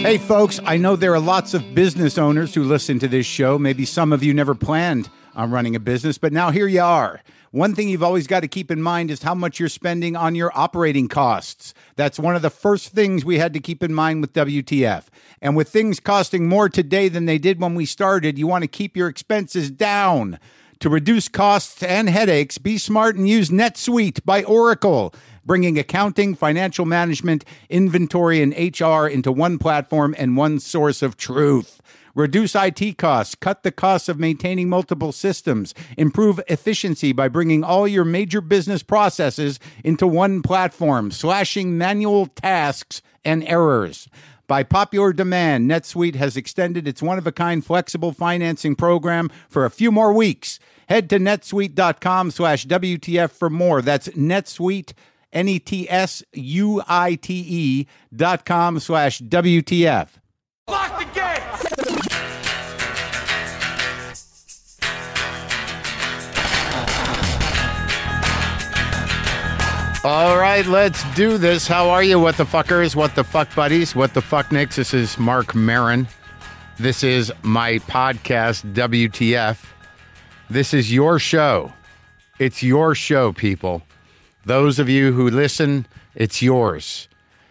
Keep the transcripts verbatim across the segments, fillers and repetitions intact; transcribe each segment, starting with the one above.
Hey, folks, I know there are lots of business owners who listen to this show. Maybe some of you never planned on running a business, but now here you are. One thing you've always got to keep in mind is how much you're spending on your operating costs. That's one of the first things we had to keep in mind with W T F. And with things costing more today than they did when we started, you want to keep your expenses down. To reduce costs and headaches, be smart and use NetSuite by Oracle, bringing accounting, financial management, inventory, and H R into one platform and one source of truth. Reduce I T costs, cut the costs of maintaining multiple systems, improve efficiency by bringing all your major business processes into one platform, slashing manual tasks and errors. By popular demand, NetSuite has extended its one-of-a-kind flexible financing program for a few more weeks. Head to netsuite.com slash WTF for more. That's NetSuite, N E T S U I T E dot com slash W T F. Lock the gate! All right, let's do this. How are you, what the fuckers, what the fuck buddies, what the fuck nicks? This is Mark Maron. This is my podcast, W T F. This is your show. It's your show, people. Those of you who listen, it's yours.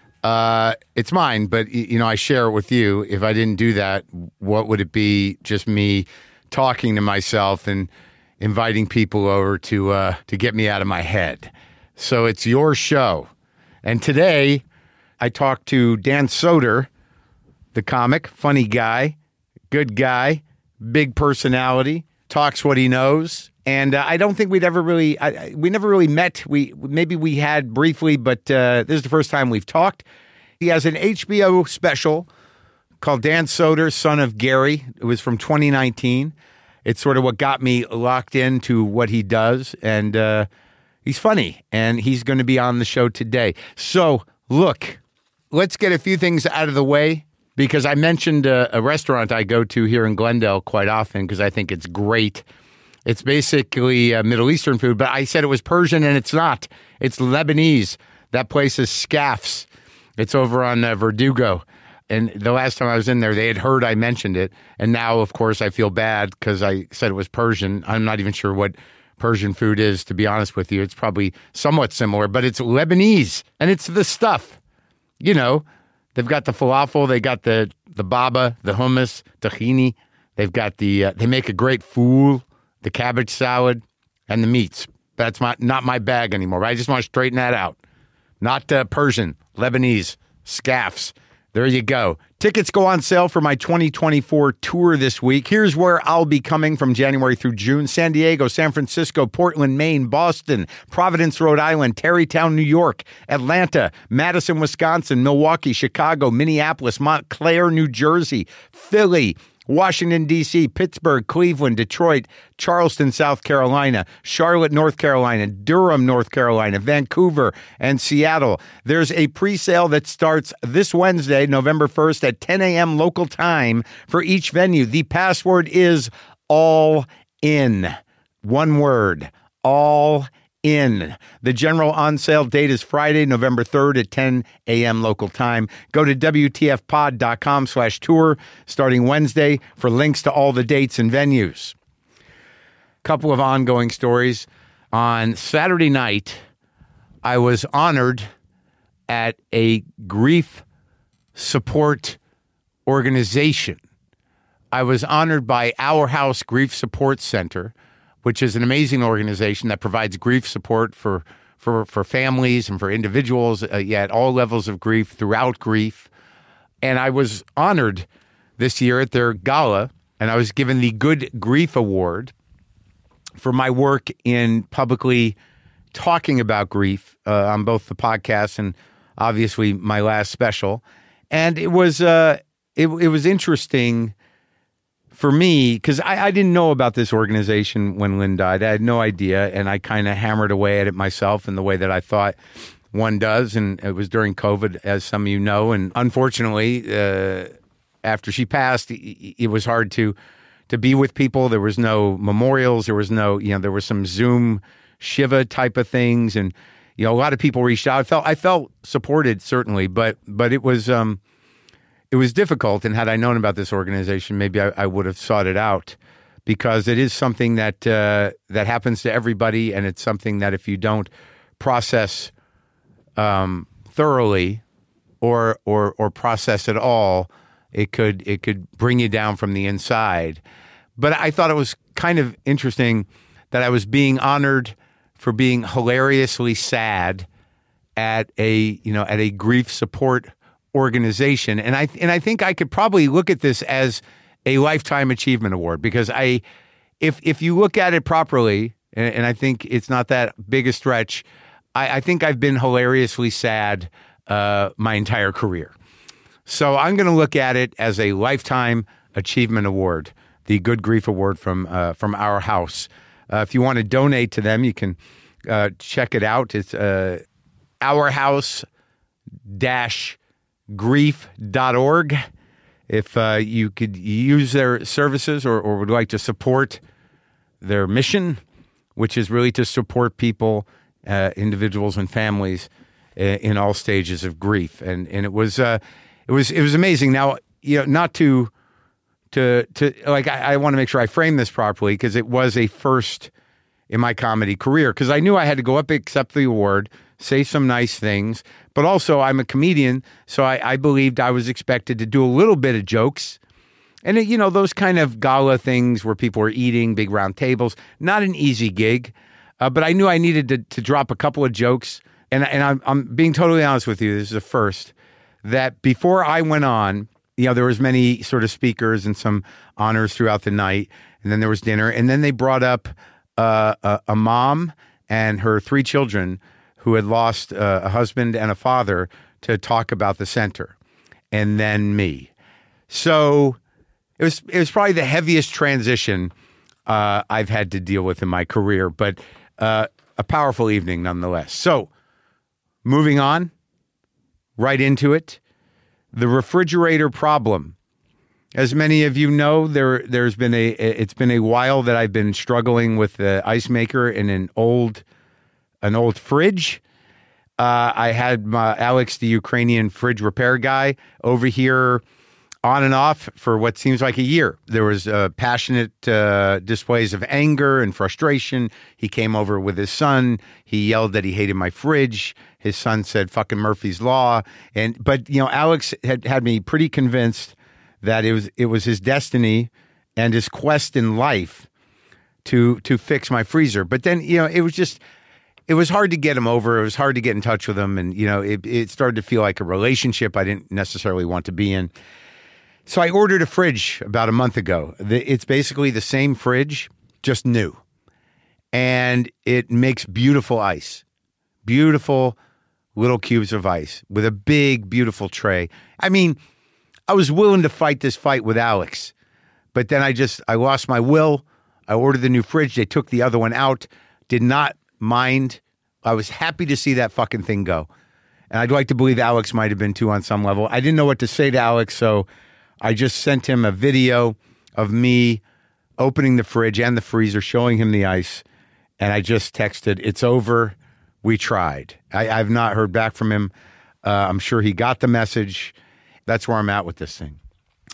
Uh, it's mine, but, you know, I share it with you. If I didn't do that, what would it be? Just me talking to myself and inviting people over to uh, to get me out of my head. So it's your show. And today, I talked to Dan Soder, the comic, funny guy, good guy, big personality, talks what he knows. And uh, I don't think we'd ever really, I, we never really met. We Maybe we had briefly, but uh, this is the first time we've talked. He has an H B O special called Dan Soder, Son of Gary. It was from twenty nineteen. It's sort of what got me locked into what he does. And uh, he's funny, and he's going to be on the show today. So, look, let's get a few things out of the way, because I mentioned a, a restaurant I go to here in Glendale quite often because I think it's great. It's basically uh, Middle Eastern food, but I said it was Persian, and it's not. It's Lebanese. That place is Scaff's. It's over on uh, Verdugo. And the last time I was in there, they had heard I mentioned it. And now, of course, I feel bad because I said it was Persian. I'm not even sure what Persian food is, to be honest with you. It's probably somewhat similar, but it's Lebanese, and it's the stuff. You know, they've got the falafel, they got the, the baba, the hummus, tahini. They've got the, uh, they make a great fool, the cabbage salad, and the meats. That's my, not my bag anymore, right? I just want to straighten that out. Not uh, Persian, Lebanese, Scaff's. There you go. Tickets go on sale for my twenty twenty-four tour this week. Here's where I'll be coming from January through June. San Diego, San Francisco, Portland, Maine, Boston, Providence, Rhode Island, Tarrytown, New York, Atlanta, Madison, Wisconsin, Milwaukee, Chicago, Minneapolis, Montclair, New Jersey, Philly, Washington, D C, Pittsburgh, Cleveland, Detroit, Charleston, South Carolina, Charlotte, North Carolina, Durham, North Carolina, Vancouver, and Seattle. There's a pre-sale that starts this Wednesday, November first at ten a.m. local time for each venue. The password is all in. One word, all in. The general on-sale date is Friday, November third at ten a.m. local time. Go to W T F pod dot com slash tour starting Wednesday for links to all the dates and venues. Couple of ongoing stories. On Saturday night, I was honored at a grief support organization. I was honored by Our House Grief Support Center, which is an amazing organization that provides grief support for for, for families and for individuals uh, yeah, at all levels of grief, throughout grief. And I was honored this year at their gala, and I was given the Good Grief Award for my work in publicly talking about grief uh, on both the podcast and obviously my last special. And it was uh, it, it was interesting for me, because I, I didn't know about this organization when Lynn died. I had no idea, and I kind of hammered away at it myself in the way that I thought one does, and it was during COVID, as some of you know, and unfortunately, uh, after she passed, it, it was hard to to be with people. There was no memorials. There was no, you know, there were some Zoom Shiva type of things, and you know, a lot of people reached out. I felt I felt supported, certainly, but but it was um, it was difficult. And had I known about this organization, maybe I, I would have sought it out, because it is something that uh, that happens to everybody, and it's something that if you don't process um, thoroughly or or or process at all, it could it could bring you down from the inside. But I thought it was kind of interesting that I was being honored for being hilariously sad at a you know at a grief support organization, and I and I think I could probably look at this as a lifetime achievement award, because I, if if you look at it properly, and, and I think it's not that big a stretch, I, I think I've been hilariously sad uh, my entire career. So I'm going to look at it as a lifetime achievement award, the Good Grief Award from uh, from Our House. Uh, if you want to donate to them, you can uh, check it out. It's uh, our house dash grief dot org. If uh, you could use their services or, or would like to support their mission, which is really to support people, uh, individuals and families uh, in all stages of grief. And and it was uh, it was it was amazing. Now, you know, not to to to like I, I want to make sure I frame this properly, because it was a first in my comedy career, because I knew I had to go up, accept the award, say some nice things, but also I'm a comedian, so I, I believed I was expected to do a little bit of jokes. And, it, you know, those kind of gala things where people are eating, big round tables, not an easy gig, uh, but I knew I needed to, to drop a couple of jokes. And, and I'm, I'm being totally honest with you, this is a first, that before I went on, you know, there was many sort of speakers and some honors throughout the night, and then there was dinner, and then they brought up uh, a, a mom and her three children who had lost uh, a husband and a father to talk about the center, and then me. So it was it was probably the heaviest transition uh, I've had to deal with in my career, but uh, a powerful evening nonetheless. So moving on, right into it, the refrigerator problem. As many of you know, there there's been a it's been a while that I've been struggling with the ice maker in an old. An old fridge. Uh, I had my Alex, the Ukrainian fridge repair guy, over here on and off for what seems like a year. There was uh, passionate uh, displays of anger and frustration. He came over with his son. He yelled that he hated my fridge. His son said, fucking Murphy's Law. And but you know, Alex had had me pretty convinced that it was it was his destiny and his quest in life to to fix my freezer. But then, you know, it was just It was hard to get him over. It was hard to get in touch with him. And, you know, it, it started to feel like a relationship I didn't necessarily want to be in. So I ordered a fridge about a month ago. It's basically the same fridge, just new. And it makes beautiful ice. Beautiful little cubes of ice with a big, beautiful tray. I mean, I was willing to fight this fight with Alex. But then I just, I lost my will. I ordered the new fridge. They took the other one out. Did not mind. I was happy to see that fucking thing go. And I'd like to believe Alex might have been too on some level. I didn't know what to say to Alex, so I just sent him a video of me opening the fridge and the freezer, showing him the ice, and I just texted, it's over, we tried. I, I've not heard back from him. Uh, I'm sure he got the message. That's where I'm at with this thing.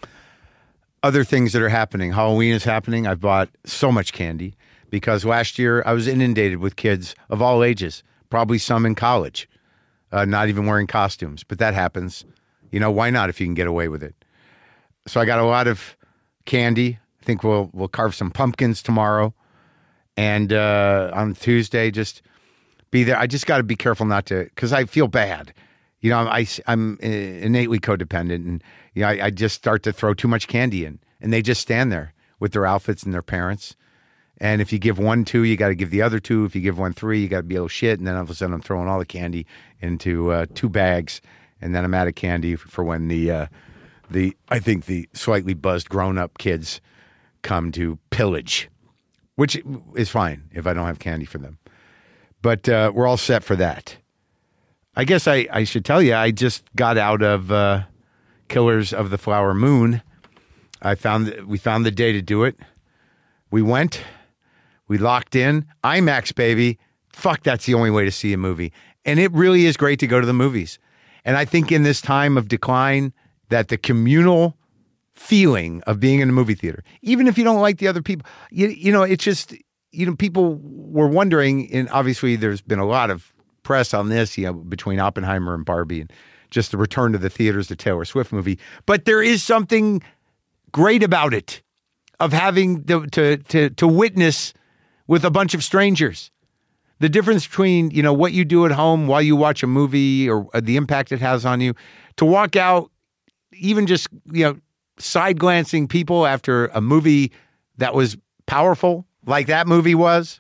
Other things that are happening. Halloween is happening. I've bought so much candy. Because last year I was inundated with kids of all ages, probably some in college, uh, not even wearing costumes. But that happens. You know, why not if you can get away with it? So I got a lot of candy. I think we'll we'll carve some pumpkins tomorrow. And uh, on Tuesday, just be there. I just got to be careful not to, because I feel bad. You know, I, I'm innately codependent. And you know, I, I just start to throw too much candy in. And they just stand there with their outfits and their parents. And if you give one two, you got to give the other two. If you give one three, you got to be a little shit. And then all of a sudden I'm throwing all the candy into uh, two bags. And then I'm out of candy for when the, uh, the I think the slightly buzzed grown-up kids come to pillage, which is fine if I don't have candy for them. But uh, we're all set for that. I guess I, I should tell you, I just got out of uh, Killers of the Flower Moon. I found we found the day to do it. We went. We locked in. IMAX, baby. Fuck, that's the only way to see a movie. And it really is great to go to the movies. And I think in this time of decline that the communal feeling of being in a movie theater, even if you don't like the other people, you, you know, it's just, you know, people were wondering, and obviously there's been a lot of press on this, you know, between Oppenheimer and Barbie and just the return to the theaters, the Taylor Swift movie. But there is something great about it, of having to, to, to, to witness with a bunch of strangers. The difference between, you know, what you do at home while you watch a movie or the impact it has on you, to walk out, even just, you know, side glancing people after a movie that was powerful, like that movie was,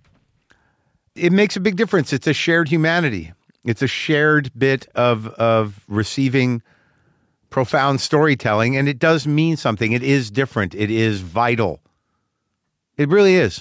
it makes a big difference. It's a shared humanity. It's a shared bit of of receiving profound storytelling, and it does mean something. It is different. It is vital. It really is.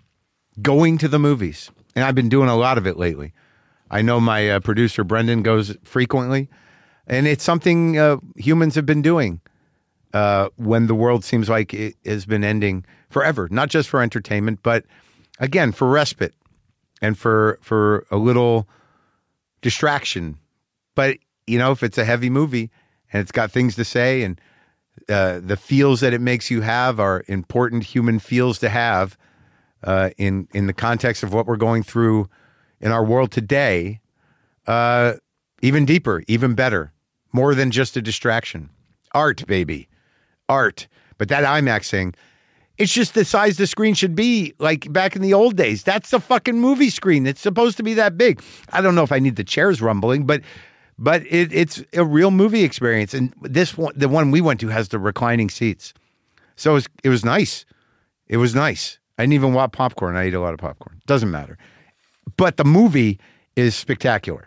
Going to the movies. And I've been doing a lot of it lately. I know my uh, producer, Brendan, goes frequently, and it's something uh, humans have been doing uh, when the world seems like it has been ending forever, not just for entertainment, but again, for respite and for for a little distraction. But, you know, if it's a heavy movie and it's got things to say, and uh, the feels that it makes you have are important human feels to have uh, in, in the context of what we're going through in our world today, uh, even deeper, even better, more than just a distraction. Art, baby. Art. But that IMAX thing, it's just the size the screen should be, like back in the old days. That's the fucking movie screen. It's supposed to be that big. I don't know if I need the chairs rumbling, but but it, it's a real movie experience. And this one, the one we went to, has the reclining seats. So it was, it was nice. It was nice. I didn't even want popcorn. I ate a lot of popcorn. Doesn't matter. But the movie is spectacular.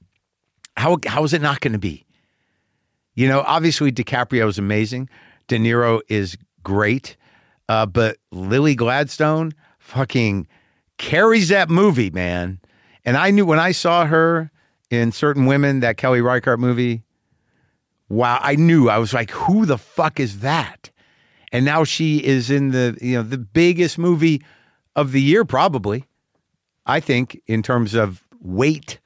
How how is it not going to be? You know, obviously DiCaprio is amazing. De Niro is great. Uh, but Lily Gladstone fucking carries that movie, man. And I knew when I saw her in Certain Women, that Kelly Reichardt movie, wow, I knew. I was like, who the fuck is that? And now she is in the, you know, the biggest movie of the year, probably, I think, in terms of weight.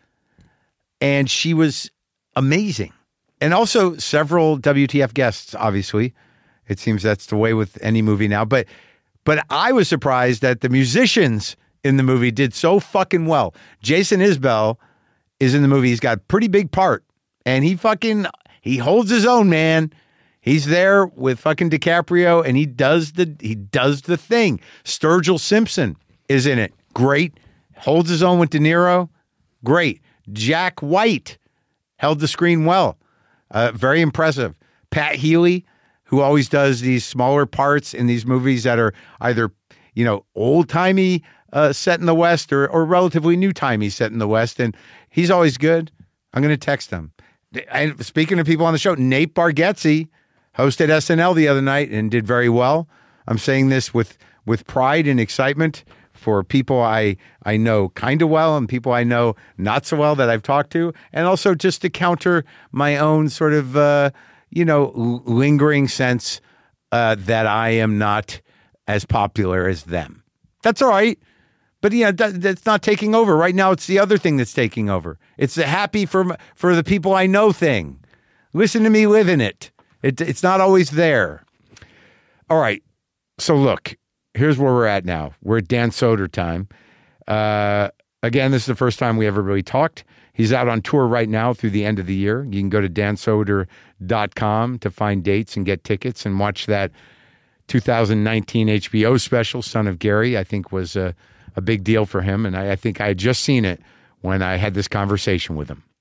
And she was amazing. And also several W T F guests, obviously. It seems that's the way with any movie now. But but I was surprised that the musicians in the movie did so fucking well. Jason Isbell is in the movie. He's got a pretty big part. And he fucking, he holds his own, man. He's there with fucking DiCaprio, and he does the he does the thing. Sturgill Simpson is in it. Great. Holds his own with De Niro. Great. Jack White held the screen well. Uh, very impressive. Pat Healy, who always does these smaller parts in these movies that are either, you know, old-timey uh, set in the West or, or relatively new-timey set in the West. And he's always good. I'm going to text him. And speaking of people on the show, Nate Bargatze hosted S N L the other night and did very well. I'm saying this with, with pride and excitement for people I, I know kind of well and people I know not so well that I've talked to. And also just to counter my own sort of... Uh, you know, lingering sense uh, that I am not as popular as them. That's all right. But, you know, that, that's not taking over. Right now, it's the other thing that's taking over. It's the happy for for the people I know thing. Listen to me live in it. it. It's not always there. All right. So, look, here's where we're at now. We're at Dan Soder time. Uh, again, this is the first time we ever really talked. He's out on tour right now through the end of the year. You can go to dan soder dot com to find dates and get tickets and watch that two thousand nineteen H B O special, Son of Gary. I think was a, a big deal for him. And I, I think I had just seen it when I had this conversation with him.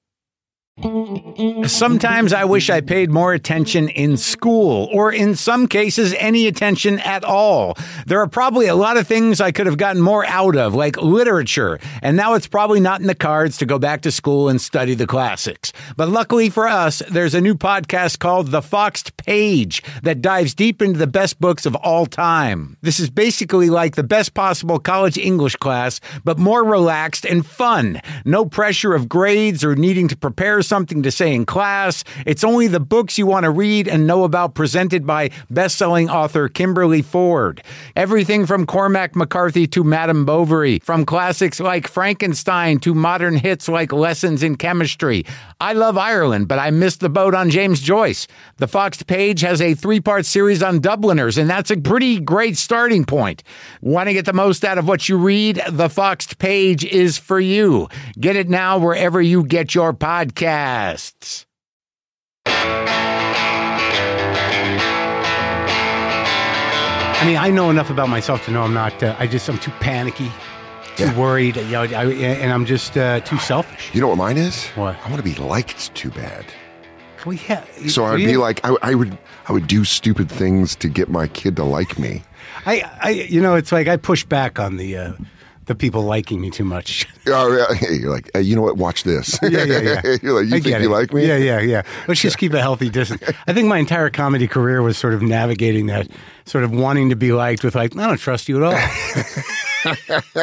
Sometimes I wish I paid more attention in school, or in some cases, any attention at all. There are probably a lot of things I could have gotten more out of, like literature, and now it's probably not in the cards to go back to school and study the classics. But luckily for us, there's a new podcast called The Foxed Page that dives deep into the best books of all time. This is basically like the best possible college English class, but more relaxed and fun. No pressure of grades or needing to prepare something to say in class. It's only the books you want to read and know about, presented by best-selling author Kimberly Ford. Everything from Cormac McCarthy to Madame Bovary, from classics like Frankenstein to modern hits like Lessons in Chemistry. I love Ireland, but I missed the boat on James Joyce. The Foxed Page has a three-part series on Dubliners, and that's a pretty great starting point. Want to get the most out of what you read? The Foxed Page is for you. Get it now wherever you get your podcasts. I mean, I know enough about myself to know I'm not, uh, I just, I'm too panicky, too yeah. worried, you know, I, and I'm just uh, too selfish. You know what mine is? What? I want to be liked too bad. Well, yeah. So I'd be like, I, I would, I would do stupid things to get my kid to like me. I, I you know, it's like I push back on the, uh, the people liking me too much. Oh, yeah. You're like, hey, you know what? Watch this. Yeah, yeah, yeah. You're like, you I think you it. like me? Yeah, yeah, yeah. Let's just keep a healthy distance. I think my entire comedy career was sort of navigating that, sort of wanting to be liked with like, I don't trust you at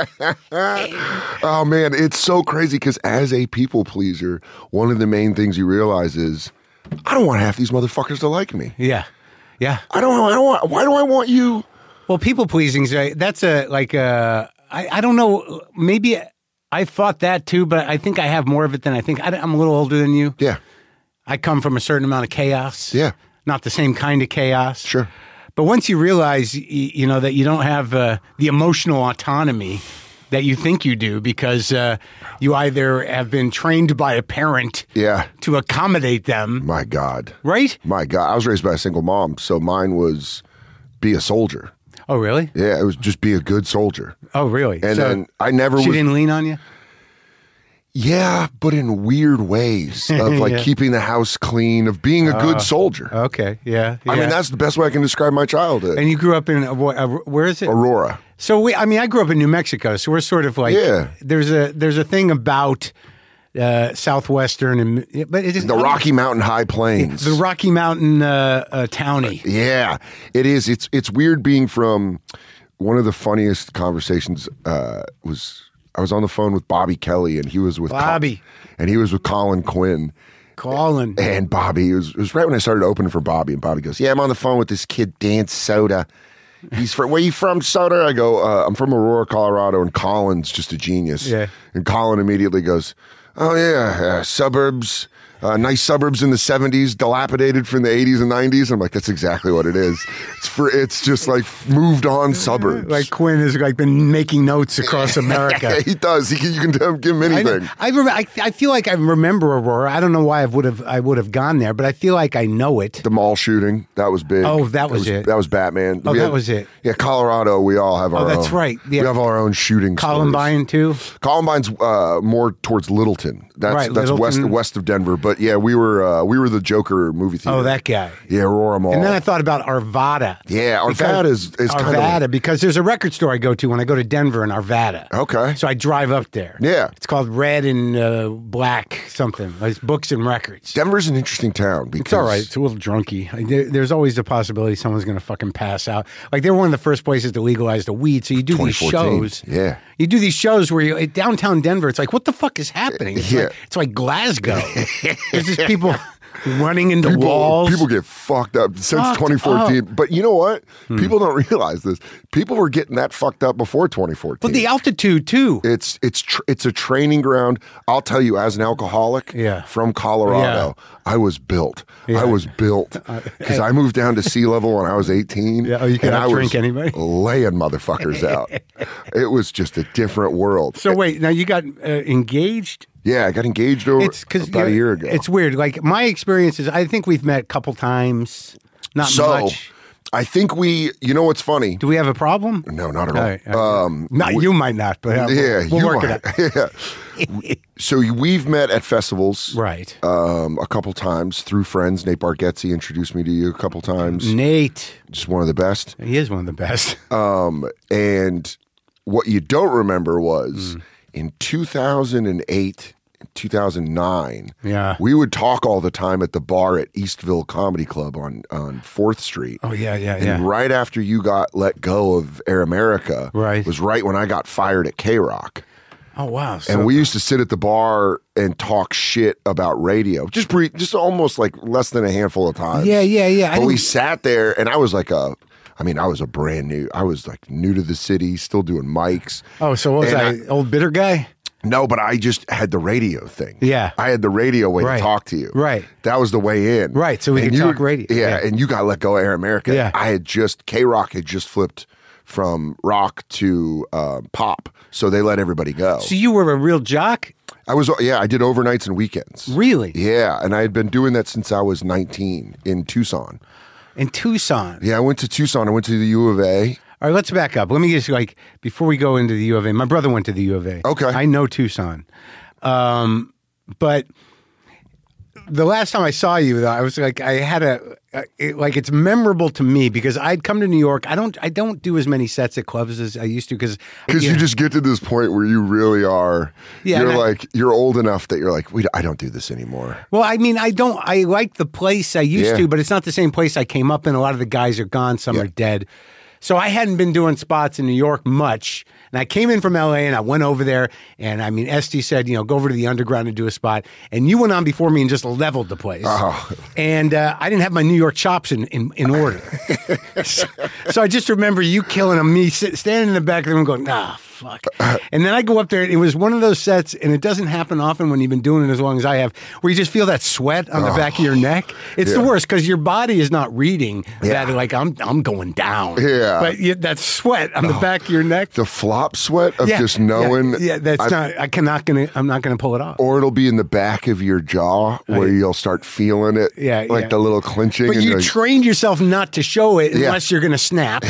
all. Oh, man, it's so crazy because as a people pleaser, one of the main things you realize is, I don't want half these motherfuckers to like me. Yeah, yeah. I don't. I don't want. Why do I want you? Well, people pleasing, that's a like a. I, I don't know. Maybe I thought that too, but I think I have more of it than I think. I, I'm a little older than you. Yeah. I come from a certain amount of chaos. Yeah. Not the same kind of chaos. Sure. But once you realize, you, you know, that you don't have uh, the emotional autonomy that you think you do because uh, you either have been trained by a parent yeah. to accommodate them. My God. Right? My God. I was raised by a single mom, so mine was be a soldier. Oh, really? Yeah, it was just be a good soldier. Oh, really? And so then I never she was... didn't lean on you? Yeah, but in weird ways of like yeah. keeping the house clean, of being a uh, good soldier. Okay, yeah, yeah. I mean, that's the best way I can describe my childhood. And you grew up in, uh, where is it? Aurora. So, we, I mean, I grew up in New Mexico, so we're sort of like, yeah. there's a there's a thing about uh, Southwestern, and but it is the Rocky Mountain High Plains. The Rocky Mountain uh, uh, townie. Yeah, it is. It's, it's weird being from, one of the funniest conversations uh, was... I was on the phone with Bobby Kelly, and he was with Bobby, Col- and he was with Colin Quinn. Colin and Bobby. It was, it was right when I started opening for Bobby, and Bobby goes, "Yeah, I'm on the phone with this kid, Dan Soda. He's from where you from, Soda?" I go, uh, "I'm from Aurora, Colorado." And Colin's just a genius. Yeah. And Colin immediately goes, "Oh yeah, uh, suburbs." Uh, nice suburbs in the seventies, dilapidated from the eighties and nineties. I'm like, that's exactly what it is. It's for it's just like moved on suburbs. Like Quinn has like been making notes across America. He does. He can, you can tell him, give him anything. I, I, rem- I I feel like I remember Aurora. I don't know why I would have I would have gone there, but I feel like I know it. The mall shooting, that was big. Oh, that was, was it. That was Batman. Oh, we that had, was it. Yeah, Colorado. We all have our. Oh, that's own. right. Yeah. We have our own shooting. Columbine stories. too. Columbine's uh, more towards Littleton. That's right, that's Littleton. west west of Denver. But yeah, we were uh, we were the Joker movie theater. Oh, that guy. Yeah, Aurora Mall. And then I thought about Arvada. Yeah, Arvada is is Arvada kind of because there's a record store I go to when I go to Denver in Arvada. Okay. So I drive up there. Yeah. It's called Red and uh, Black something. It's books and records. Denver's an interesting town because it's all right. It's a little drunky. Like, there, there's always the possibility someone's going to fucking pass out. Like they were one of the first places to legalize the weed. So you do these shows. Yeah. You do these shows where you downtown Denver. It's like, what the fuck is happening? It's yeah. like it's like Glasgow. There's just people running into people, walls. People get fucked up since Fucked twenty fourteen. up. But you know what? Hmm. People don't realize this. People were getting that fucked up before twenty fourteen. But the altitude too. It's it's tr- it's a training ground. I'll tell you, as an alcoholic yeah. from Colorado, yeah. I was built. Yeah. I was built because I moved down to sea level when I was eighteen. Yeah, oh, you cannot and I drink was anybody. Laying motherfuckers out. It was just a different world. So wait, now you got uh, engaged? Yeah, I got engaged over it's about a year ago. It's weird. Like my experience is, I think we've met a couple times. Not so, much. I think we, you know what's funny? Do we have a problem? No, not at all. all, right, all right. Um, not we, you might not, but uh, yeah, we'll you work might. it out. Yeah. So we've met at festivals, right? Um, a couple times through friends. Nate Bargatze introduced me to you a couple times. Nate, just one of the best. He is one of the best. Um, and what you don't remember was mm. in two thousand eight, two thousand nine. Yeah. We would talk all the time at the bar at Eastville Comedy Club on, on fourth Street. Oh, yeah, yeah, And yeah. right after you got let go of Air America Right. was right when I got fired at K-Rock. Oh, wow. So, And we used to sit at the bar and talk shit about radio, just brief, just almost like less than a handful of times. yeah, yeah, yeah. I But we didn't- sat there, and I was like a, I mean, I was a brand new, I was like new to the city, still doing mics. oh, so what was and I, old bitter guy? No, but I just had the radio thing. Yeah. I had the radio way Right. to talk to you. Right. That was the way in. Right, so we And could you- talk radio. Yeah, Yeah. and you got let go of Air America. Yeah. I had just, K-Rock had just flipped from rock to uh, pop, so they let everybody go. So you were a real jock? I was, yeah, I did overnights and weekends. Really? Yeah, and I had been doing that since I was nineteen in Tucson. In Tucson? Yeah, I went to Tucson. I went to the U of A. All right, let's back up. Let me just, like, before we go into the U of A, my brother went to the U of A. Okay. I know Tucson. Um, but the last time I saw you, though, I was like, I had a, a it, like, it's memorable to me because I'd come to New York. I don't, I don't do as many sets at clubs as I used to because, Because you just get to this point where you really are, Yeah, you're and I- like, you're old enough that you're like, we, I don't do this anymore. Well, I mean, I don't, I like the place I used Yeah. to, but it's not the same place I came up in. A lot of the guys are gone, some Yeah. are dead. So I hadn't been doing spots in New York much. And I came in from L A and I went over there. And I mean, Esty said, you know, go over to the underground and do a spot. And you went on before me and just leveled the place. Oh. And uh, I didn't have my New York chops in, in, in order. so, so I just remember you killing them, me sit, standing in the back of the room going, nah, fuck. And then I go up there. And it was one of those sets, and it doesn't happen often when you've been doing it as long as I have, where you just feel that sweat on the back of your neck. It's Yeah. the worst because your body is not reading Yeah. that, like, I'm I'm going down. Yeah. But you, that sweat on the back of your neck. The flop sweat of yeah, just knowing. Yeah, yeah that's I- not, I cannot gonna, I'm not going to pull it off. Or it'll be in the back of your jaw where you'll start feeling it. Yeah, Like yeah. the little clenching. But and you like, trained yourself not to show it Yeah. unless you're going to snap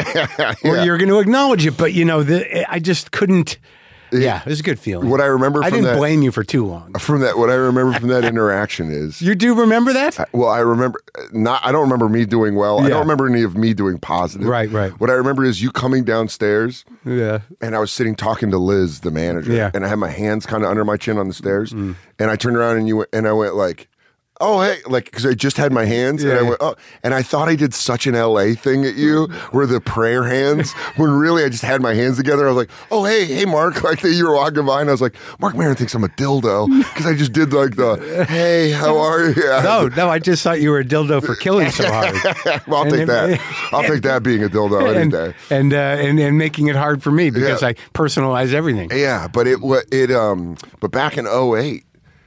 or yeah. you're going to acknowledge it. But, you know, the, I just couldn't. Yeah, it was a good feeling. What I remember I from didn't that- blame you for too long. From that, what I remember from that interaction is, You do remember that? well, I remember not. I don't remember me doing well. I Yeah. don't remember any of me doing positive. Right, right. What I remember is you coming downstairs, Yeah. and I was sitting talking to Liz, the manager, Yeah. and I had my hands kind of under my chin on the stairs, and I turned around and you went, and I went like, oh hey, like because I just had my hands, and Yeah, I yeah. went, oh, and I thought I did such an L A thing at you, where the prayer hands, when really I just had my hands together. I was like, oh hey, hey Mark, like that you were walking by, and I was like, Mark Maron thinks I'm a dildo because I just did like the, hey, how are you? Yeah. No, no, I just thought you were a dildo for killing so hard. Well, I'll And take if- that. I'll take that being a dildo any and, day. and, uh, and and making it hard for me because Yeah. I personalize everything. Yeah, but it wa- it um but back in oh eight,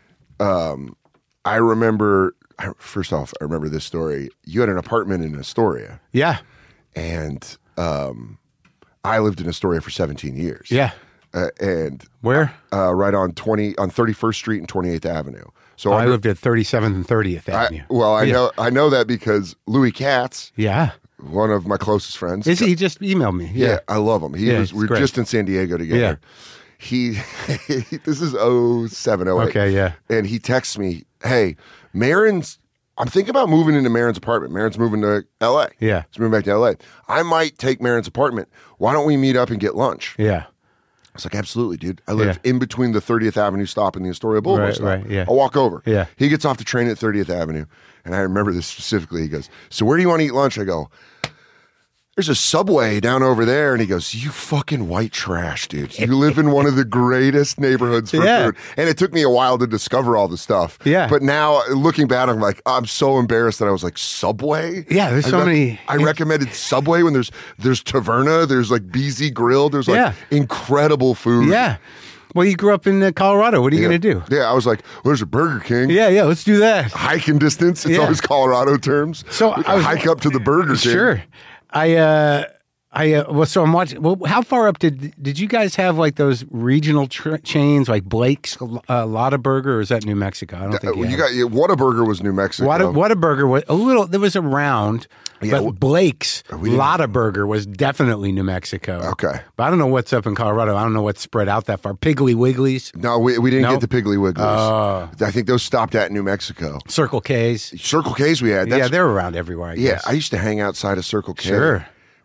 um I remember I- first off, I remember this story. You had an apartment in Astoria, Yeah, and um I lived in Astoria for seventeen years. yeah. Uh, and Where? uh, right on twenty on thirty-first Street and twenty-eighth Avenue. So I under- lived at thirty-seventh and thirtieth I, Avenue. well, I Yeah. know I know that because Louis Katz, Yeah. one of my closest friends, Is he, he just emailed me? Yeah, Yeah. I love him. He Yeah, was he's we were great. just in San Diego together. He this is oh seven, oh eight. Okay, yeah. And he texts me, "Hey, Marin's I'm thinking about moving into Marin's apartment. Marin's moving to L A. Yeah. He's moving back to L A. I might take Marin's apartment. Why don't we meet up and get lunch?" Yeah. I was like, "Absolutely, dude. I live Yeah. in between the thirtieth Avenue stop and the Astoria Boulevard Right, stop. right, yeah. I'll walk over." Yeah. He gets off the train at thirtieth Avenue, and I remember this specifically. He goes, "So where do you want to eat lunch?" I go, "There's a Subway down over there." And he goes, "You fucking white trash, dude. You live in one of the greatest neighborhoods for Yeah. food." And it took me a while to discover all the stuff. Yeah. But now looking back, I'm like, I'm so embarrassed that I was like, Subway? Yeah, there's I so many- I recommended Subway when there's there's Taverna, there's like B Z Grill, there's like Yeah. incredible food. Yeah. Well, you grew up in uh, Colorado. What are you Yeah. going to do? Yeah, I was like, well, there's a Burger King. Yeah, yeah. Let's do that. Hiking distance. It's Yeah. always Colorado terms. So We I was- hike up to the Burger King. Sure. I uh I uh, well, so I'm watching. Well, how far up did did you guys have like those regional tr- chains like Blake's, uh, Lotta Burger, or is that New Mexico? I don't think Uh, you, you had. got yeah, Whataburger was New Mexico. What a, Whataburger was a little. There was around, Yeah, but w- Blake's we didn't- Lotta Burger was definitely New Mexico. Okay. but I don't know what's up in Colorado. I don't know what's spread out that far. Piggly Wigglies, No, we, we didn't No? get the Piggly Wigglies. Oh. I think those stopped at New Mexico. Circle K's. Circle K's we had. That's, Yeah, they're around everywhere. I yeah, guess. I used to hang outside of Circle K. Sure.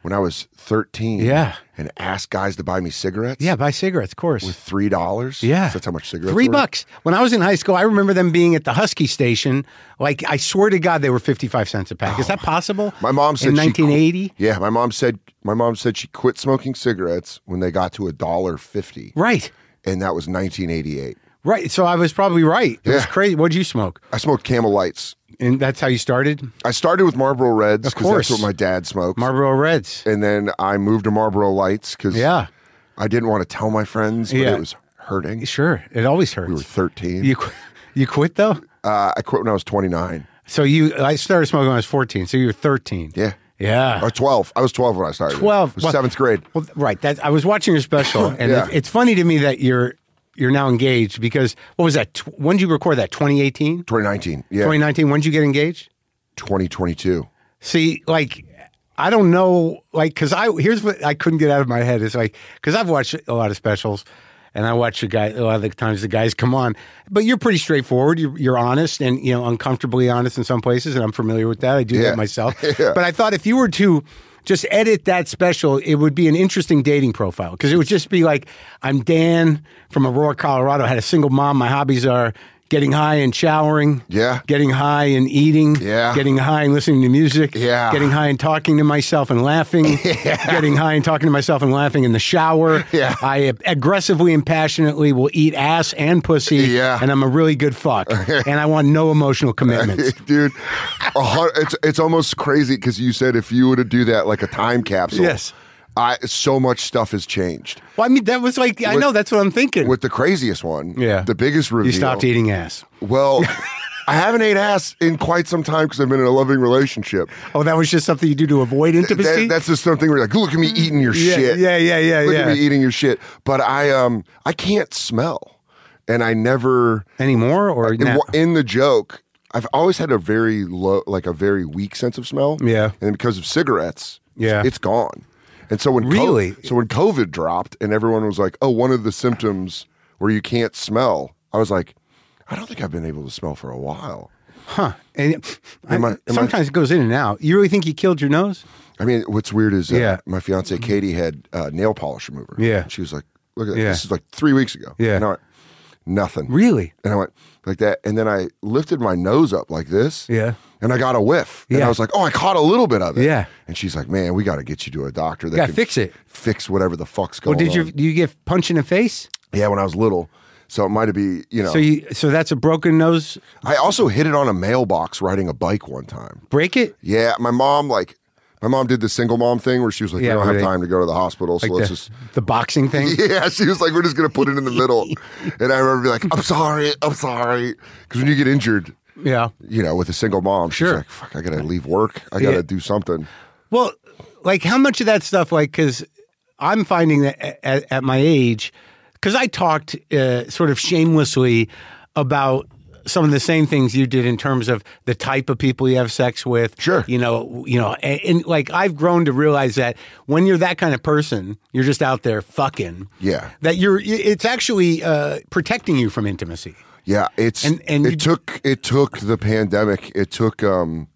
when I was thirteen. Yeah. And asked guys to buy me cigarettes. Yeah, buy cigarettes, of course. With three dollars. Yeah. That's how much cigarettes Three were? bucks. When I was in high school, I remember them being at the Husky station. Like, I swear to God, they were fifty-five cents a pack. Is that possible? My mom said in she nineteen eighty. Qu- yeah, my mom said my mom said she quit smoking cigarettes when they got to a dollar fifty. Right. And that was nineteen eighty-eight. Right. So I was probably right. It was Yeah. crazy. What did you smoke? I smoked Camel Lights. And that's how you started? I started with Marlboro Reds Of because course. that's what my dad smoked. Marlboro Reds. And then I moved to Marlboro Lights because Yeah. I didn't want to tell my friends, but Yeah. it was hurting. Sure. It always hurts. We were thirteen. You qu- you quit though? Uh, I quit when I was twenty-nine. So you I started smoking when I was fourteen. So you were thirteen. Yeah. Yeah. Or twelve. I was twelve when I started. twelve. It was Well- seventh grade. Well, right. That I was watching your special, and Yeah. it, it's funny to me that you're you're now engaged because what was that? Tw- when did you record that? twenty eighteen, twenty nineteen. Yeah. twenty nineteen. When did you get engaged? twenty twenty-two. See, like, I don't know, like, because I here's what I couldn't get out of my head is like, because I've watched a lot of specials, and I watch the guy a lot of the times the guys come on, but you're pretty straightforward. You're, you're honest, and you know, uncomfortably honest in some places, and I'm familiar with that. I do Yeah. that myself. Yeah. But I thought if you were to just edit that special, it would be an interesting dating profile because it would just be like, I'm Dan from Aurora, Colorado. I had a single mom. My hobbies are getting high and showering. Yeah. Getting high and eating. Yeah. Getting high and listening to music. Yeah. Getting high and talking to myself and laughing. Yeah. Getting high and talking to myself and laughing in the shower. Yeah. I aggressively and passionately will eat ass and pussy. Yeah. And I'm a really good fuck. And I want no emotional commitments. Dude, a hun- it's it's almost crazy because you said if you were to do that like a time capsule. Yes. I so much stuff has changed. Well, I mean, that was like, I With- know, that's what I'm thinking. With the craziest one, Yeah. the biggest reveal. You stopped eating ass. Well, I haven't ate ass in quite some time because I've been in a loving relationship. Oh, that was just something you do to avoid intimacy? That, that's just something where you're like, look at me eating your yeah, shit. yeah, yeah, yeah, Look yeah. at me eating your shit. But I um I can't smell, and I never Anymore or in, now? in the joke. I've always had a very low, like a very weak sense of smell. Yeah. and because of cigarettes, Yeah. it's gone. And so when Really? Co- so when COVID dropped and everyone was like, "Oh, one of the symptoms where you can't smell," I was like, "I don't think I've been able to smell for a while." Huh. And Am I- I- am I- sometimes it goes in and out. You really think you killed your nose? I mean, what's weird is uh, Yeah. my fiance Katie had uh, nail polish remover. Yeah. she was like, "Look at that. Yeah. This is like three weeks ago." Yeah. and I went, nothing. Really? And I went like that, and then I lifted my nose up like this. Yeah. And I got a whiff. And Yeah. I was like, oh, I caught a little bit of it. Yeah. And she's like, man, we got to get you to a doctor that Gotta can fix it. fix whatever the fuck's going Well, did you on. do you get punched in the face? Yeah, when I was little. So it might have been, you know. So you so that's a broken nose. I also hit it on a mailbox riding a bike one time. Break it? Yeah, my mom, like, my mom did the single mom thing where she was like, Yeah, we don't where have they- time to go to the hospital, so Like let's the, just. the boxing thing? Yeah, she was like, we're just going to put it in the middle. And I remember being like, I'm sorry, I'm sorry. Because when you get injured, Yeah. you know, with a single mom, she's Sure. like, fuck, I got to leave work. I got to Yeah. do something. Well, like how much of that stuff, like, because I'm finding that at, at my age, because I talked uh, sort of shamelessly about some of the same things you did in terms of the type of people you have sex with. Sure. You know, you know, and, and like I've grown to realize that when you're that kind of person, you're just out there fucking. Yeah. That you're, it's actually uh, protecting you from intimacy. Yeah, it's And- and it you- took it took the pandemic. It took um,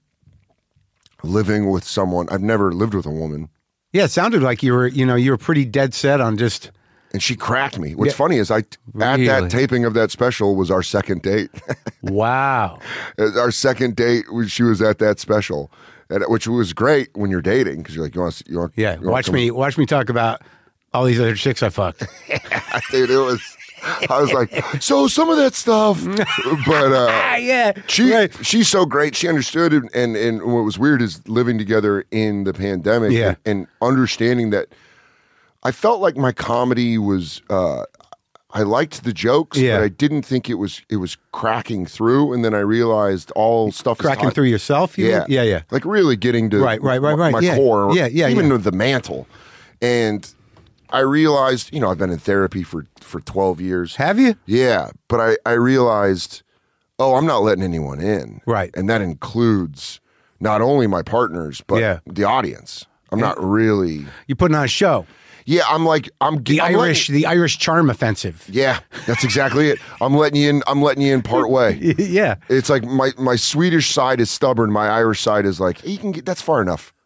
living with someone. I've never lived with a woman, Yeah, it sounded like you were, you know, you were pretty dead set on just. and she cracked me. What's Yeah. funny is I at Really? that taping of that special was our second date. Wow. Our second date, was- she was at that special, and, which was great when you're dating because you're like, you want, you want, Yeah. you want Watch come- me, watch me talk about all these other chicks I fucked. dude. It was. I was like, so some of that stuff, but uh, Ah, yeah. She Right. she's so great. She understood it, and and what was weird is living together in the pandemic, Yeah. and, and understanding that I felt like my comedy was. Uh, I liked the jokes, Yeah. but I didn't think it was it was cracking through. And then I realized all stuff is Cracking taught- through yourself? You Yeah, mean? Yeah, yeah. Like really getting to Right, right, right, my, right. my Yeah. core. Yeah, yeah, even yeah. the mantle, and I realized, you know, I've been in therapy for for twelve years. Have you? Yeah, but I, I realized, oh, I'm not letting anyone in. Right. And that includes not only my partners, but Yeah. the audience. I'm not really. You're putting on a show. Yeah, I'm like, I'm The I'm Irish, letting- the Irish charm offensive. yeah, that's exactly it. I'm letting you in. I'm letting you in part way. Yeah. It's like my, my Swedish side is stubborn. My Irish side is like, you can get, that's far enough.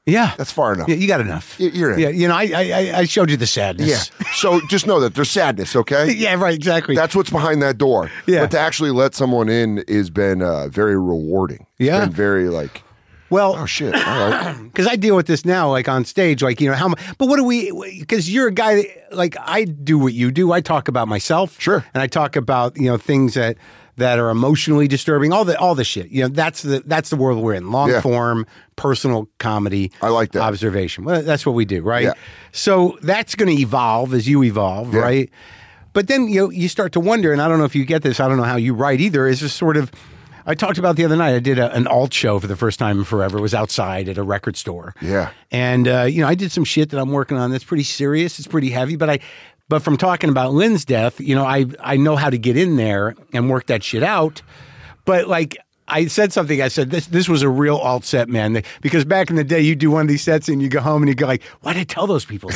Yeah. That's far enough. Yeah, you got enough. Y- You're in. Yeah, you know, I, I I showed you the sadness. Yeah. So just know that there's sadness, okay? Yeah, right, exactly. That's what's behind that door. Yeah. But to actually let someone in has been uh, very rewarding. It's Yeah. been very like, well, oh shit, all right. because I deal with this now, like on stage, like, you know, how mu- but what do we, because you're a guy, that, like, I do what you do. I talk about myself. Sure. And I talk about, you know, things that, that are emotionally disturbing, all the, all the shit. You know, that's the, that's the world we're in. Long Yeah. form, personal comedy. I like that. Observation. Well, that's what we do, right? Yeah. So that's going to evolve as you evolve, Yeah. right? But then, you know, you start to wonder, and I don't know if you get this, I don't know how you write either, is just sort of, I talked about the other night, I did a, an alt show for the first time in forever. It was outside at a record store. Yeah. And, uh, you know, I did some shit that I'm working on that's pretty serious. It's pretty heavy, but I, but from talking about Lynn's death, you know, I, I know how to get in there and work that shit out. But like, I said something, I said, this this was a real alt set, man. Because back in the day, you do one of these sets and you go home and you go like, why did I tell those people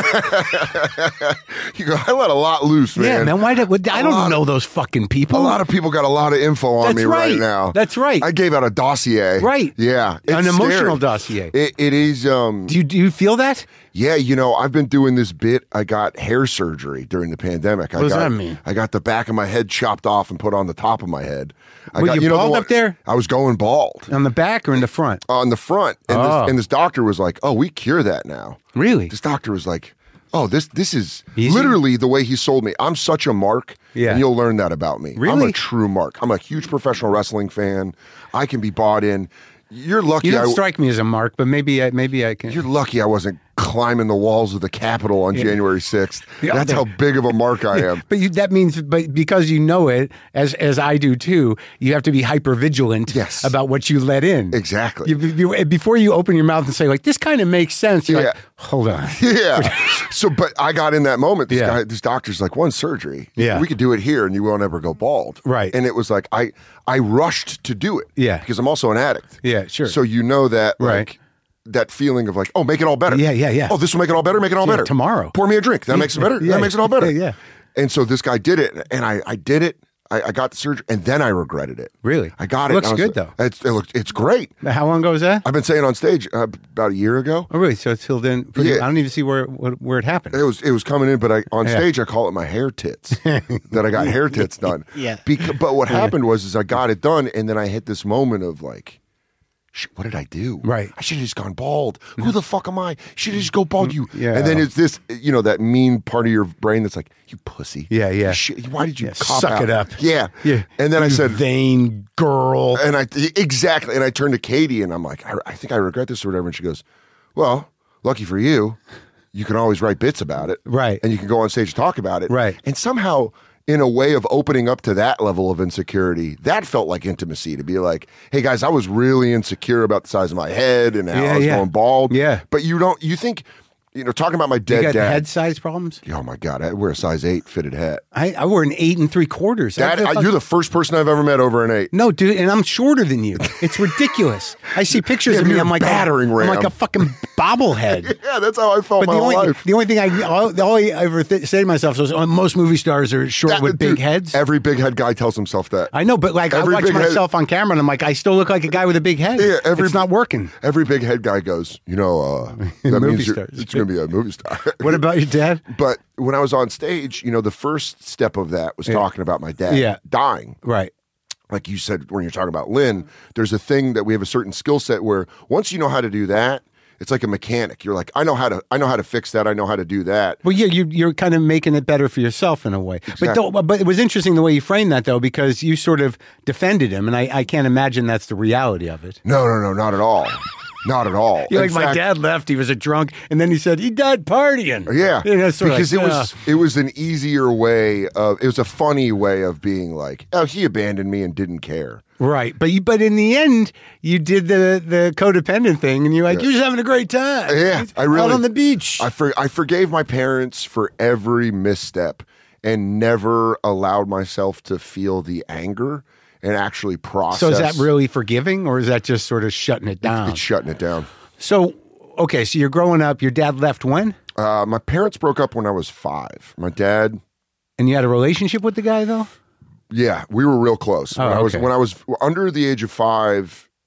that? You go, I let a lot loose, man. Yeah, man, why did, what- I A don't lot know of- those fucking people. A lot of people got a lot of info on That's me right. right. now. That's right. I gave out a dossier. Right. Yeah. An It's emotional scary. dossier. It, it is. Um, Do you, do you feel that? Yeah, you know, I've been doing this bit. I got hair surgery during the pandemic. I What does got, that mean? I got the back of my head chopped off and put on the top of my head. I Were got, you know, the bald one- up there? I was going bald On the back or in the front? on the front, and, Oh. this, and this doctor was like, "Oh, we cure that now." Really? This doctor was like, "Oh, this this is Easy? literally the way he sold me. I'm such a mark, Yeah. and you'll learn that about me. I'm Really? a true mark. I'm a huge professional wrestling fan. I can be bought in. You're lucky. You don't I, strike me as a mark, but maybe I, maybe I can. You're lucky I wasn't climbing the walls of the Capitol on January sixth. Yeah, That's they- how big of a mark I am. But you, that means, but because you know it, as as I do too, you have to be hyper vigilant Yes. about what you let in. Exactly. You, you, before you open your mouth and say like, "This kind of makes sense," you're like, Yeah. "Hold on." Yeah. So, but I got in that moment. This Yeah. guy, this doctor's like, one surgery. Yeah. We could do it here and you won't ever go bald. Right. And it was like, I, I rushed to do it. Yeah. Because I'm also an addict. Yeah, sure. So you know that, Right. like, that feeling of like, oh, make it all better. Yeah, yeah, yeah. Oh, this will make it all better. Make it all Yeah, better. tomorrow. Pour me a drink. That makes it better. Yeah. That makes it all better. Yeah, yeah. And so this guy did it, and I, I did it. I, I got the surgery, and then I regretted it. Really? I got it. Looks and I was- good, though. It's, it looks, it's great. How long ago was that? I've been saying on stage uh, about a year ago. Oh, really? So it's still then. Pretty, Yeah. I don't even see where where, where it happened. It was it was coming in, but I on Yeah. stage I call it my hair tits. that I got hair tits done. Yeah. Because, but what happened was is I got it done, and then I hit this moment of like, shit, what did I do? Right. I should have just gone bald. Who the fuck am I? Should have just go bald. You. Yeah. And then it's this, you know, that mean part of your brain that's like, you pussy. Yeah, yeah. You shit- why did you Yeah, cop suck out? it up. Yeah. Yeah. And then I You said, vain girl. and I exactly, and I turned to Katie, and I'm like, I, I think I regret this or whatever. And she goes, well, lucky for you, you can always write bits about it, Right. And you can go on stage and talk about it, Right. And somehow, in a way of opening up to that level of insecurity, that felt like intimacy. To be like, hey guys, I was really insecure about the size of my head and how Yeah, I was yeah. going bald. Yeah. but you don't. You think, you know, talking about my You dead got dad. head size problems? Oh my god, I wear a size eight fitted hat. I, I wear an eight and three quarters. That, I- I, you're the first person I've ever met over an eight. No, dude, and I'm shorter than you. It's ridiculous. I see pictures Yeah, of me. you're I'm like battering a, I'm like ram. a fucking bobblehead. Yeah, that's how I felt But my the whole only life. the only thing I all, all I ever th- say to myself is oh, most movie stars are short That- with big dude, heads. Every big head guy tells himself that. I know, but like every I watch big head- myself on camera and I'm like, I still look like a guy with a big head. Yeah, every- it's not working. Every big head guy goes, you know, uh, that Movie means you're, stars. it's going to be a movie star. What about your dad? But when I was on stage, you know, the first step of that was talking about my dad Yeah. dying. Right. Like you said, when you're talking about Lynn, there's a thing that we have a certain skill set where once you know how to do that, it's like a mechanic. You're like, I know how to, I know how to fix that. I know how to do that. Well, yeah, you, you're kind of making it better for yourself in a way. But Exactly. though, but it was interesting the way you framed that, though, because you sort of defended him, and I, I can't imagine that's the reality of it. No, no, no, not at all. Not at all. You're In like, my fact- dad left, he was a drunk, and then he said, he died partying. Yeah, You know, sort of because like, it was "Ugh." it was an easier way of it was a funny way of being like, oh, he abandoned me and didn't care. Right, but you, but in the end, you did the the codependent thing, and you're like, you're just having a great time. Yeah, I really out on the beach. I for, I forgave my parents for every misstep and never allowed myself to feel the anger and actually process. so is that really forgiving, or is that just sort of shutting it down? It's shutting it down. So, okay, so you're growing up. Your dad left when, Uh, my parents broke up when I was five. My dad. and you had a relationship with the guy, though. Yeah, we were real close. Oh, when I was okay. when I was under the age of five,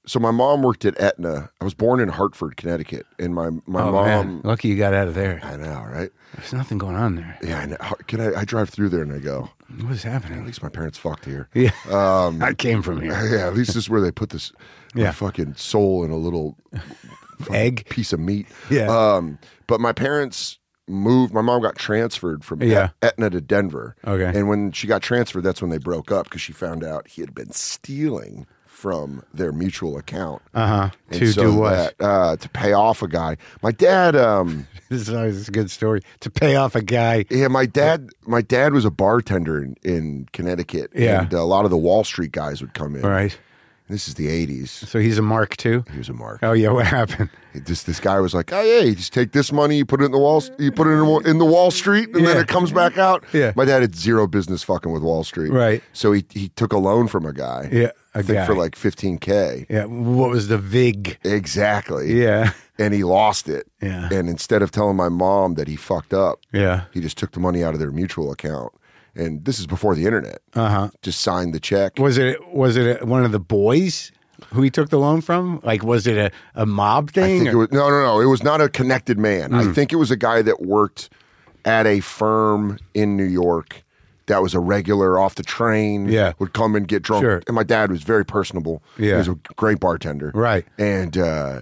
so my mom worked at Aetna. I was born in Hartford, Connecticut, and my my oh, mom. Man. Lucky you got out of there. I know, right? There's nothing going on there. Yeah, I know. How- Can I? I drive through there and I go, What is at happening? least my parents fucked here. Yeah, Um, I came from here. Yeah, at least this is where they put this my Yeah. fucking soul in a little fucking Egg? piece of meat. Yeah. Um, but my parents moved. My mom got transferred from Yeah. Aetna to Denver. Okay. And when she got transferred, that's when they broke up because she found out he had been stealing from their mutual account. Uh huh. And To so do what? that, uh, to pay off a guy. My dad. Um, This is always a good story. To pay off a guy. Yeah, my dad. My dad was a bartender in, in Connecticut. Yeah. And a lot of the Wall Street guys would come in. Right. This is the eighties. So he's a Mark too. He was a mark. Oh yeah. What happened? This this guy was like, oh yeah, you just take this money, you put it in the wall, you put it in, the- in the Wall Street, and then Yeah. it comes back out. Yeah. My dad had zero business fucking with Wall Street. Right. So he he took a loan from a guy. Yeah. A I think guy. for like fifteen k. Yeah. What was the vig? Exactly. Yeah. And he lost it. Yeah. And instead of telling my mom that he fucked up, Yeah. he just took the money out of their mutual account. And this is before the internet. Uh huh. Just signed the check. Was it was it one of the boys who he took the loan from? Like, was it a, a mob I thing? think it or- was no, no, no. It was not a connected man. Mm. I think it was a guy that worked at a firm in New York that was a regular off the train. Yeah. Would come and get drunk. Sure. And my dad was very personable. Yeah. He was a great bartender. Right. And uh,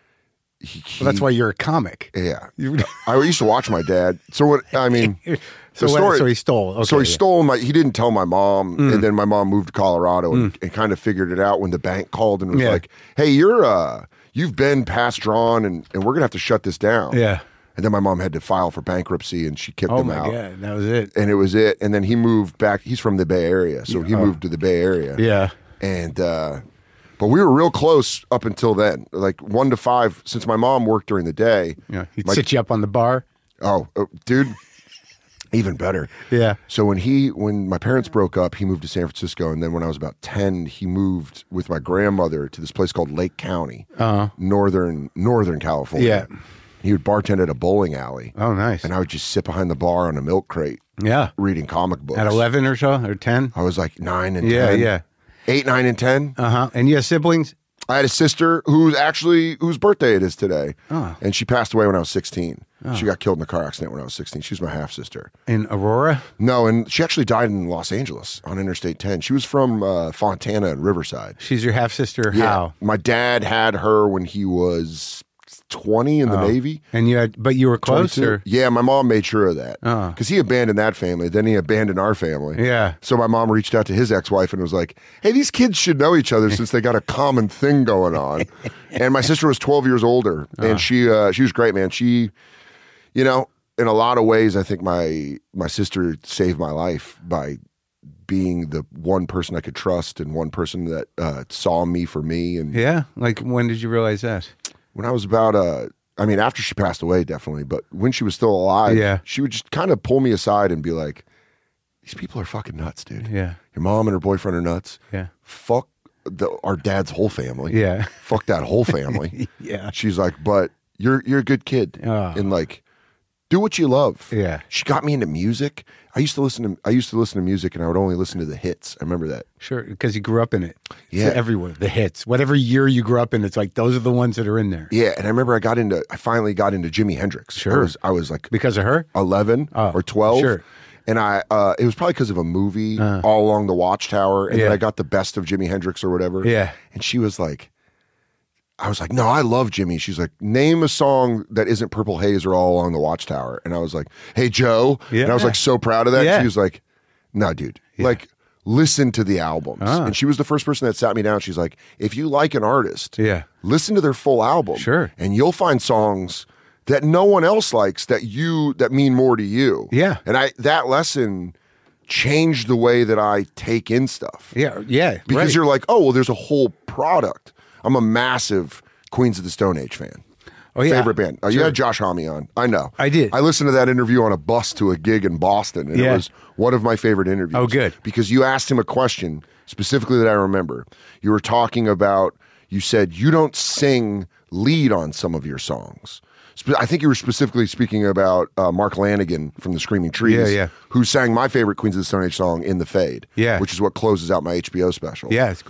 he, he- Well, that's why you're a comic. Yeah. You- I used to watch my dad. So what? I mean. so, the what- story- so he stole. Okay, so he yeah. Mm. stole my. He didn't tell my mom, and then my mom moved to Colorado and, and kind of figured it out when the bank called and was Yeah. like, "Hey, you're uh, you've been past drawn, and and we're gonna have to shut this down." Yeah. And then my mom had to file for bankruptcy, and she kicked Oh him my out. god, that was it. And it was it. And then he moved back. He's from the Bay Area, so he Oh. moved to the Bay Area. Yeah. And uh, but we were real close up until then, like one to five. Since my mom worked during the day. Yeah. He'd my- sit you up on the bar. Oh, oh, dude, even better. Yeah. So when he when my parents broke up, he moved to San Francisco, and then when I was about ten, he moved with my grandmother to this place called Lake County, Uh-huh. northern Northern California. Yeah. He would bartend at a bowling alley, Oh, nice. and I would just sit behind the bar on a milk crate Yeah. reading comic books. At eleven or so or ten. I was like nine and Yeah, ten. yeah. Eight, nine, and ten. Uh huh. And you have siblings? I had a sister who's actually whose birthday it is today, Oh. and she passed away when I was sixteen. She got killed in a car accident when I was sixteen. She was my half sister. In Aurora? No, and she actually died in Los Angeles on Interstate ten. She was from uh, Fontana and Riverside. She's your half sister. How? My dad had her when he was twenty in the Navy. And you had, but you were close, twenty-two. or? Yeah, my mom made sure of that. Oh. Because he abandoned that family. Then he abandoned our family. Yeah. So my mom reached out to his ex-wife and was like, hey, these kids should know each other since they got a common thing going on. And my sister was twelve years older. And she uh, she was great, man. She, you know, in a lot of ways, I think my my sister saved my life by being the one person I could trust and one person that uh, saw me for me. And Yeah. Like, when did you realize that? when I was about, uh, I mean, after she passed away, definitely, but when she was still alive, Yeah. she would just kind of pull me aside and be like, these people are fucking nuts, dude. Yeah. Your mom and her boyfriend are nuts. Yeah. Fuck the, our dad's whole family. Yeah. Fuck that whole family. Yeah. She's like, but you're you're a good kid. Oh. And like, do what you love. Yeah. She got me into music. I used to listen to I used to listen to music and I would only listen to the hits. I remember that. Sure. Because you grew up in it. Yeah. So everywhere. The hits. Whatever year you grew up in, it's like, those are the ones that are in there. Yeah. And I remember I got into I finally got into Jimi Hendrix. Sure. I was I was like Because of her? eleven Oh, or twelve. sure. And I, uh, it was probably because of a movie, All Along the Watchtower, and then Yeah. I got the best of Jimi Hendrix or whatever. Yeah. And she was like, I was like, no, I love Jimmy. She's like, name a song that isn't Purple Haze or All Along the Watchtower. And I was like, Hey Joe. Yeah. And I was like so proud of that. Yeah. She was like, no, dude, like listen to the albums. Ah. And she was the first person that sat me down. She's like, if you like an artist, Yeah. listen to their full album. Sure. And you'll find songs that no one else likes that you that mean more to you. Yeah. And I that lesson changed the way that I take in stuff. Yeah. Yeah. Because right. you're like, oh, well, there's a whole product. I'm a massive Queens of the Stone Age fan. Oh, yeah. Favorite band. Oh, you Sure. had Josh Homme on. I know. I did. I listened to that interview on a bus to a gig in Boston, and Yeah. it was one of my favorite interviews. Oh, good. Because you asked him a question specifically that I remember. You were talking about, you said, you don't sing lead on some of your songs. Spe- I think you were specifically speaking about uh, Mark Lanigan from the Screaming Trees, Yeah, yeah. who sang my favorite Queens of the Stone Age song, In the Fade, Yeah. which is what closes out my H B O special. Yeah, it's great.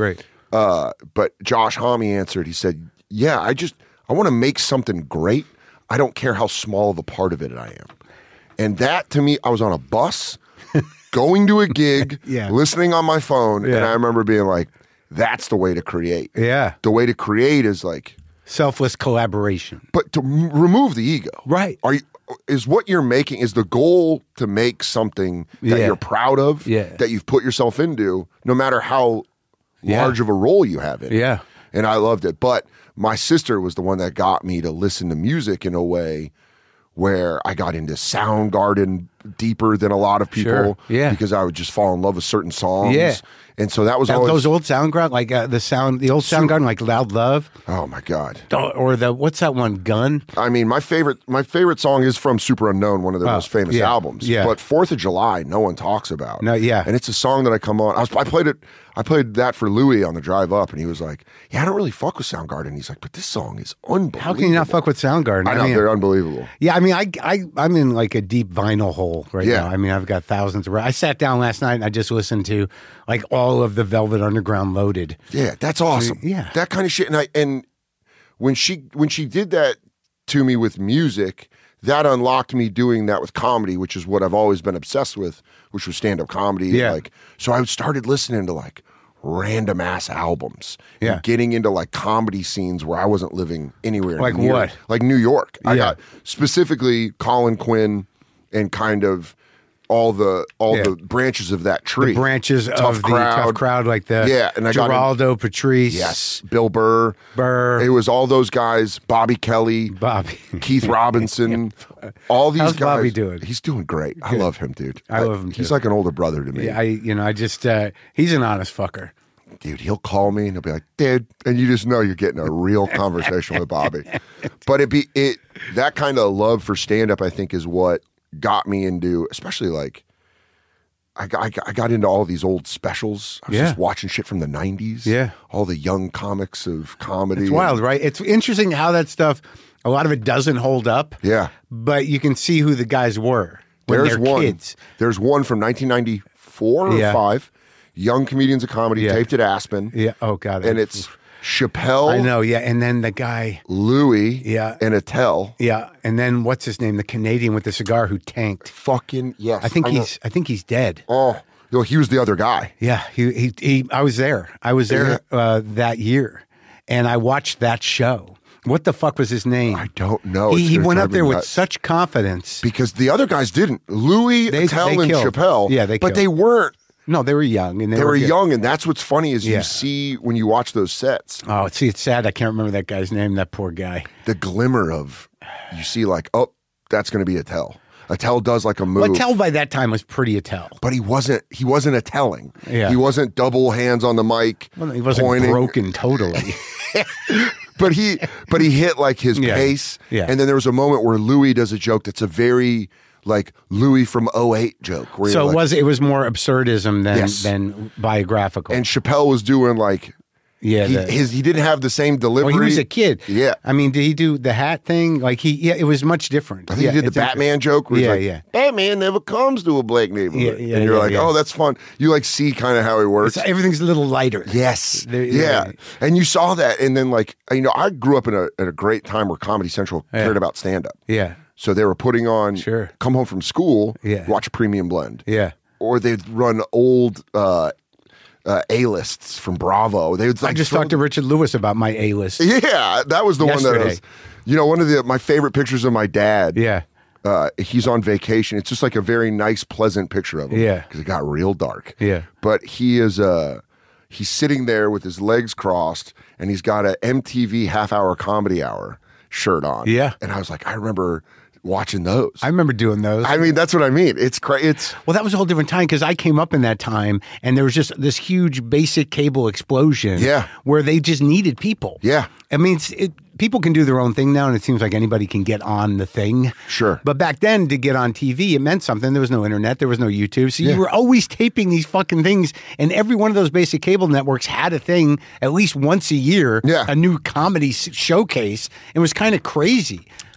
Uh, but Josh Homme answered. He said, "Yeah, I just I want to make something great. I don't care how small of a part of it I am." And that to me, I was on a bus, going to a gig, Yeah. listening on my phone, and Yeah. I remember being like, "That's the way to create." Yeah. The way to create is like, Selfless collaboration. but to m- remove the ego. Right. Are you? Is what you're making, is the goal to make something that Yeah. you're proud of, Yeah. that you've put yourself into, no matter how Yeah. large of a role you have in it. Yeah. And I loved it. But my sister was the one that got me to listen to music in a way where I got into Soundgarden deeper than a lot of people. Sure. Yeah. Because I would just fall in love with certain songs. Yeah. And so that was That- always, those old Soundgarden, like uh, the sound, the old Soundgarden, like Loud Love, oh my God. or or the what's that one, Gun? I mean, my favorite my favorite song is from Super Unknown, one of their Oh, most famous yeah, albums. yeah. But Fourth of July, no one talks about. No, yeah. And it's a song that I come on. I, was, I played it. I played that for Louis on the drive up, and he was like, "Yeah, I don't really fuck with Soundgarden." He's like, "But this song is unbelievable." How can you not fuck with Soundgarden? I know mean, they're unbelievable. yeah, I mean, I, I, I'm in like a deep vinyl hole right Yeah. now. I mean, I've got thousands of. I sat down last night and I just listened to like all of the Velvet Underground loaded. Yeah, that's awesome. Yeah. that kind of shit. And I and when she when she did that to me with music, that unlocked me doing that with comedy, which is what I've always been obsessed with, which was stand up comedy. Yeah. Like, so I started listening to like random ass albums. Yeah. And getting into like comedy scenes where I wasn't living anywhere. Like near- what? Like New York. I Yeah. got specifically Colin Quinn and kind of all the all Yeah. the branches of that tree. Branches Tough of crowd. the tough crowd, like the Yeah, and I got in- Geraldo, Patrice, Yes, Bill Burr. Burr, It was all those guys, Bobby Kelly, Bobby. Keith Robinson, all these How's guys. Bobby doing? He's doing great. I love him, dude. I love him, He's too. like an older brother to me. Yeah, I, you know, I just, uh, he's an honest fucker. Dude, he'll call me and he'll be like, "Dude," and you just know you're getting a real conversation with Bobby. But it be it that kind of love for stand up, I think, is what got me into, especially like I got, I got I got into all these old specials. I was Yeah. just watching shit from the nineties. Yeah. all the young comics of comedy. It's and- wild, right? It's interesting how that stuff, a lot of it doesn't hold up. Yeah. But you can see who the guys were when There's they're one. kids. There's one from nineteen ninety-four or Yeah. five. Young comedians of comedy Yeah. taped at Aspen, Yeah. Oh, God. and it's Chappelle, I know. Yeah. And then the guy. Louis, Yeah. and Attell. Yeah. And then what's his name? The Canadian with the cigar who tanked. Fucking yes. I think know. he's, I think he's dead. Oh, no, he was the other guy. Yeah. He, he, he I was there. I was there uh, that year and I watched that show. What the fuck was his name? I don't know. He, It's he gonna went drive up me there with nuts. such confidence. Because the other guys didn't. Louis, They- Attell, they and killed. Chappelle. Yeah, they but killed. they weren't. No, they were young. And they, They were good. young, and that's what's funny is Yeah. you see when you watch those sets, Oh, see, it's sad. I can't remember that guy's name. That poor guy. the glimmer of you see like, oh, that's going to be Attell. Attell does like a move. Well, Attell by that time was pretty Attell. But he wasn't. He wasn't a telling. Yeah. He wasn't double hands on the mic. Well, he wasn't pointing. broken totally. But he. But he hit like his Yeah. pace. Yeah. And then there was a moment where Louis does a joke that's a very like Louis from oh eight joke. Where So you're it like, was it was more absurdism than Yes. than biographical. And Chappelle was doing like. yeah, He, the- his he didn't have the same delivery. well, he was a kid. Yeah. I mean, did he do the hat thing? Like he, yeah, it was much different. I think yeah, he did the it's Batman joke where he's Yeah, like, yeah. Batman never comes to a black neighborhood. Yeah, yeah, and you're yeah, like, yeah. oh, that's fun. You like see kind of how he works. It's, everything's a little lighter. Yes. There- yeah. yeah. And you saw that. And then, like, you know, I grew up in a, at a great time where Comedy Central Yeah. cared about stand up. Yeah, So they were putting on, Sure. come home from school, Yeah. watch a premium blend. yeah. Or they'd run old uh, uh, A-lists from Bravo. They would I like, just throw- talked to Richard Lewis about my A list. Yeah. That was the one that Yesterday. was, you know, one of the my favorite pictures of my dad. Yeah, Uh, he's on vacation. It's just like a very nice, pleasant picture of him. Yeah. Because it got real dark. Yeah. But he is uh he's sitting there with his legs crossed and he's got a M T V half hour comedy hour shirt on. Yeah. And I was like, I remember watching those. I remember doing those. I mean, that's what I mean. It's cra- it's Well, that was a whole different time because I came up in that time and there was just this huge basic cable explosion. Yeah. Where they just needed people. Yeah. I mean, it's, it, people can do their own thing now and it seems like anybody can get on the thing. Sure. But back then, to get on T V, it meant something. There was no internet, there was no YouTube. So Yeah. you were always taping these fucking things. And every one of those basic cable networks had a thing at least once a year, Yeah. a new comedy s- showcase. It was kind of crazy.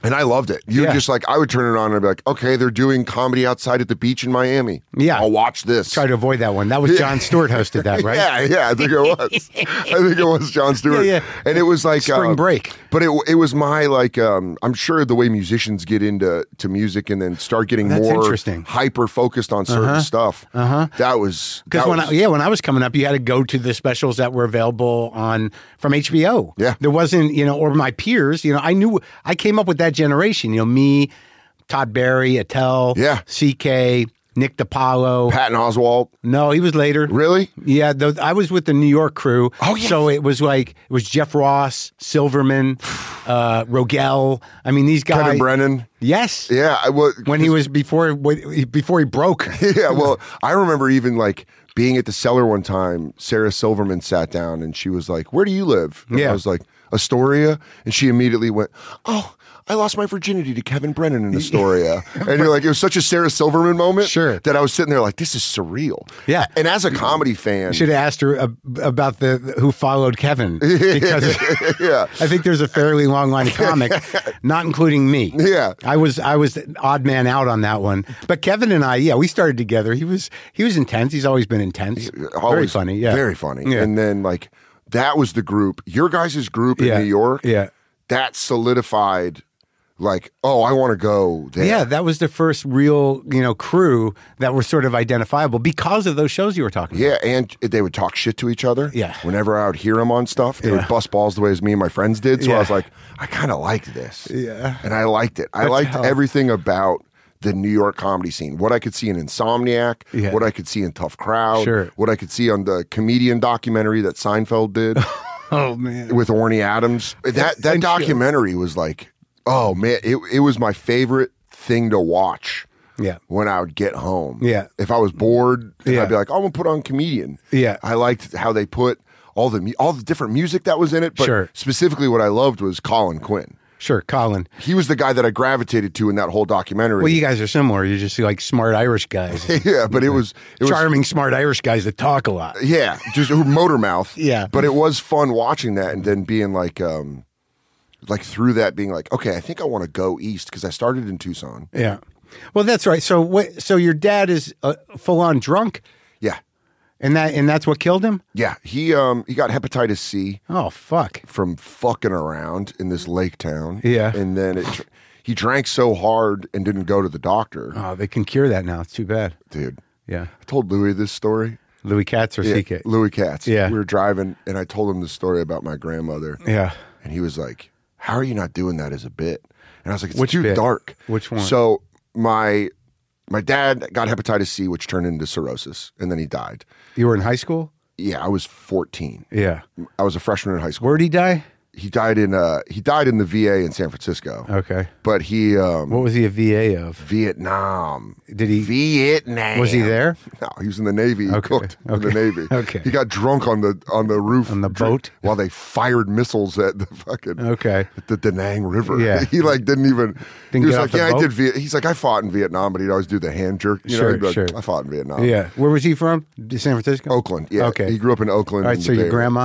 And I loved it. You Yeah. just like, I would turn it on and I'd be like, okay, they're doing comedy outside at the beach in Miami. Yeah. I'll watch this. Try to avoid that one. That was Jon Stewart hosted that, right? Yeah, yeah, I think it was. I think it was Jon Stewart. Yeah, yeah. And it was like Spring uh, break. But it it was my like um, I'm sure the way musicians get into to music and then start getting That's more interesting. hyper focused on certain stuff. Uh-huh. That was Because that when was, I, yeah, when I was coming up, you had to go to the specials that were available on from H B O. Yeah. There wasn't, you know, or my peers, you know, I knew I came up with that generation, you know, me, Todd Barry, Attell, Yeah. C K, Nick DiPaolo. Patton Oswalt. No, he was later. Really? Yeah, the, I was with the New York crew. Oh, yeah. So it was like it was Jeff Ross, Silverman, uh, Rogel. I mean, these guys. Kevin Brennan. Yes. Yeah, I was When he was before before he broke. Yeah, well, I remember even like being at the cellar one time, Sarah Silverman sat down and she was like, "Where do you live?" And Yeah. I was like, "Astoria." And she immediately went, "Oh, I lost my virginity to Kevin Brennan in Astoria." And you're like, it was such a Sarah Silverman moment Sure. that I was sitting there like, this is surreal. Yeah. And as a comedy fan, Should have asked her ab- about the who followed Kevin because yeah. I think there's a fairly long line of comics, not including me. Yeah. I was I was the odd man out on that one. But Kevin and I, yeah, we started together. He was he was intense. He's always been intense. Very Always funny. Yeah, Very funny. Yeah. And then like that was the group, your guys' group in Yeah. New York. Yeah. That solidified like, oh, I want to go there. Yeah, that was the first real, you know, crew that were sort of identifiable because of those shows you were talking about. Yeah, and they would talk shit to each other. Yeah. Whenever I would hear them on stuff, they Yeah. would bust balls the way as me and my friends did. So Yeah. I was like, I kind of liked this. Yeah. And I liked it. I That's liked how- everything about the New York comedy scene. What I could see in Insomniac, Yeah. what I could see in Tough Crowd, Sure. what I could see on the comedian documentary that Seinfeld did Oh man. with Orny Adams. That that And shit. documentary was like, oh man, it, it was my favorite thing to watch. Yeah. When I would get home. Yeah. If I was bored, Yeah. I'd be like, oh, I'm going to put on comedian. Yeah. I liked how they put all the mu- all the different music that was in it. But Sure. specifically what I loved was Colin Quinn. Sure, Colin. He was the guy that I gravitated to in that whole documentary. Well, you guys are similar. You're just like smart Irish guys. yeah, but it was it was Charming, smart Irish guys that talk a lot. yeah, just motor mouth. Yeah. But it was fun watching that and then being like um like through that being like, okay, I think I want to go east because I started in Tucson. Yeah. Well, that's right. So, what? So your dad is uh, full on drunk, Yeah. and that and that's what killed him. Yeah, he um he got hepatitis C. Oh fuck. From fucking around in this lake town. Yeah. And then it, he drank so hard and didn't go to the doctor. Oh, they can cure that now. It's too bad. Dude, Yeah. I told Louis this story. Louis Katz or Yeah, C K. Louis Katz. Yeah. We were driving and I told him the story about my grandmother. Yeah. And he was like, how are you not doing that as a bit? And I was like, it's Which too bit? dark. Which one? So my my dad got hepatitis C, which turned into cirrhosis, and then he died. You were in high school. Yeah, I was fourteen. Yeah. I was a freshman in high school. Where'd he die? He died in uh he died in the V A in San Francisco. Okay. But he um What was he a V A of? Vietnam. Did he? Vietnam. Was he there? No, he was in the Navy. He Okay, cooked in the okay, Navy. okay. He got drunk on the on the roof On the dr- boat? while they fired missiles at the fucking Okay. at the Da Nang River. Yeah. He like didn't even Didn't he was get like, off the yeah, boat? I did Viet he's like, I fought in Vietnam, but he'd always do the hand jerk. You Sure, know, he'd be like, sure. I fought in Vietnam. Yeah. Where was he from? San Francisco. Oakland. Yeah. Okay. He grew up in Oakland. All right. in So the your Bay Area. grandma.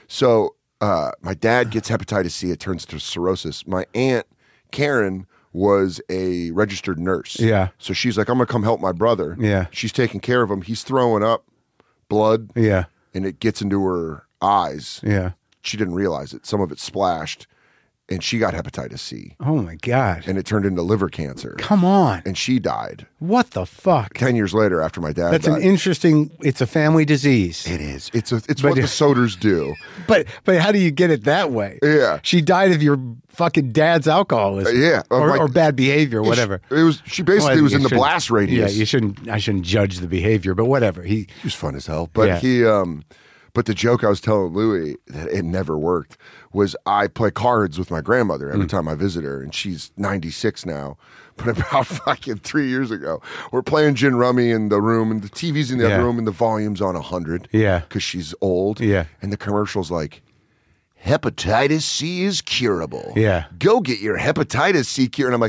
So uh, my dad gets hepatitis C. It turns to cirrhosis. My aunt Karen was a registered nurse. Yeah. So she's like, I'm gonna come help my brother. Yeah. She's taking care of him. He's throwing up blood, Yeah. and it gets into her eyes. Yeah. She didn't realize it. Some of it splashed, and she got hepatitis C, Oh my God. and it turned into liver cancer, Come on. and she died What the fuck? ten years later after my dad That's died. an interesting. It's a family disease. it is. It's a, It's But what the it- Soders do. But but how do you get it that way? Yeah. She died of your fucking dad's alcoholism. Uh, yeah. Or, Like- or bad behavior, whatever. It was. She basically Well, was you in the shouldn't- blast radius. Yeah, you shouldn't. I shouldn't judge the behavior, but whatever. He. He was fun as hell. But Yeah. he, um, but the joke I was telling Louis that it never worked was I play cards with my grandmother Mm. every time I visit her, and she's ninety-six now. But about fucking three years ago, we're playing gin rummy in the room, and the T V's in the Yeah. other room, and the volume's on a hundred. Yeah. because she's old. Yeah. and the commercial's like, hepatitis C is curable. Yeah. go get your hepatitis C cure. And I'm like,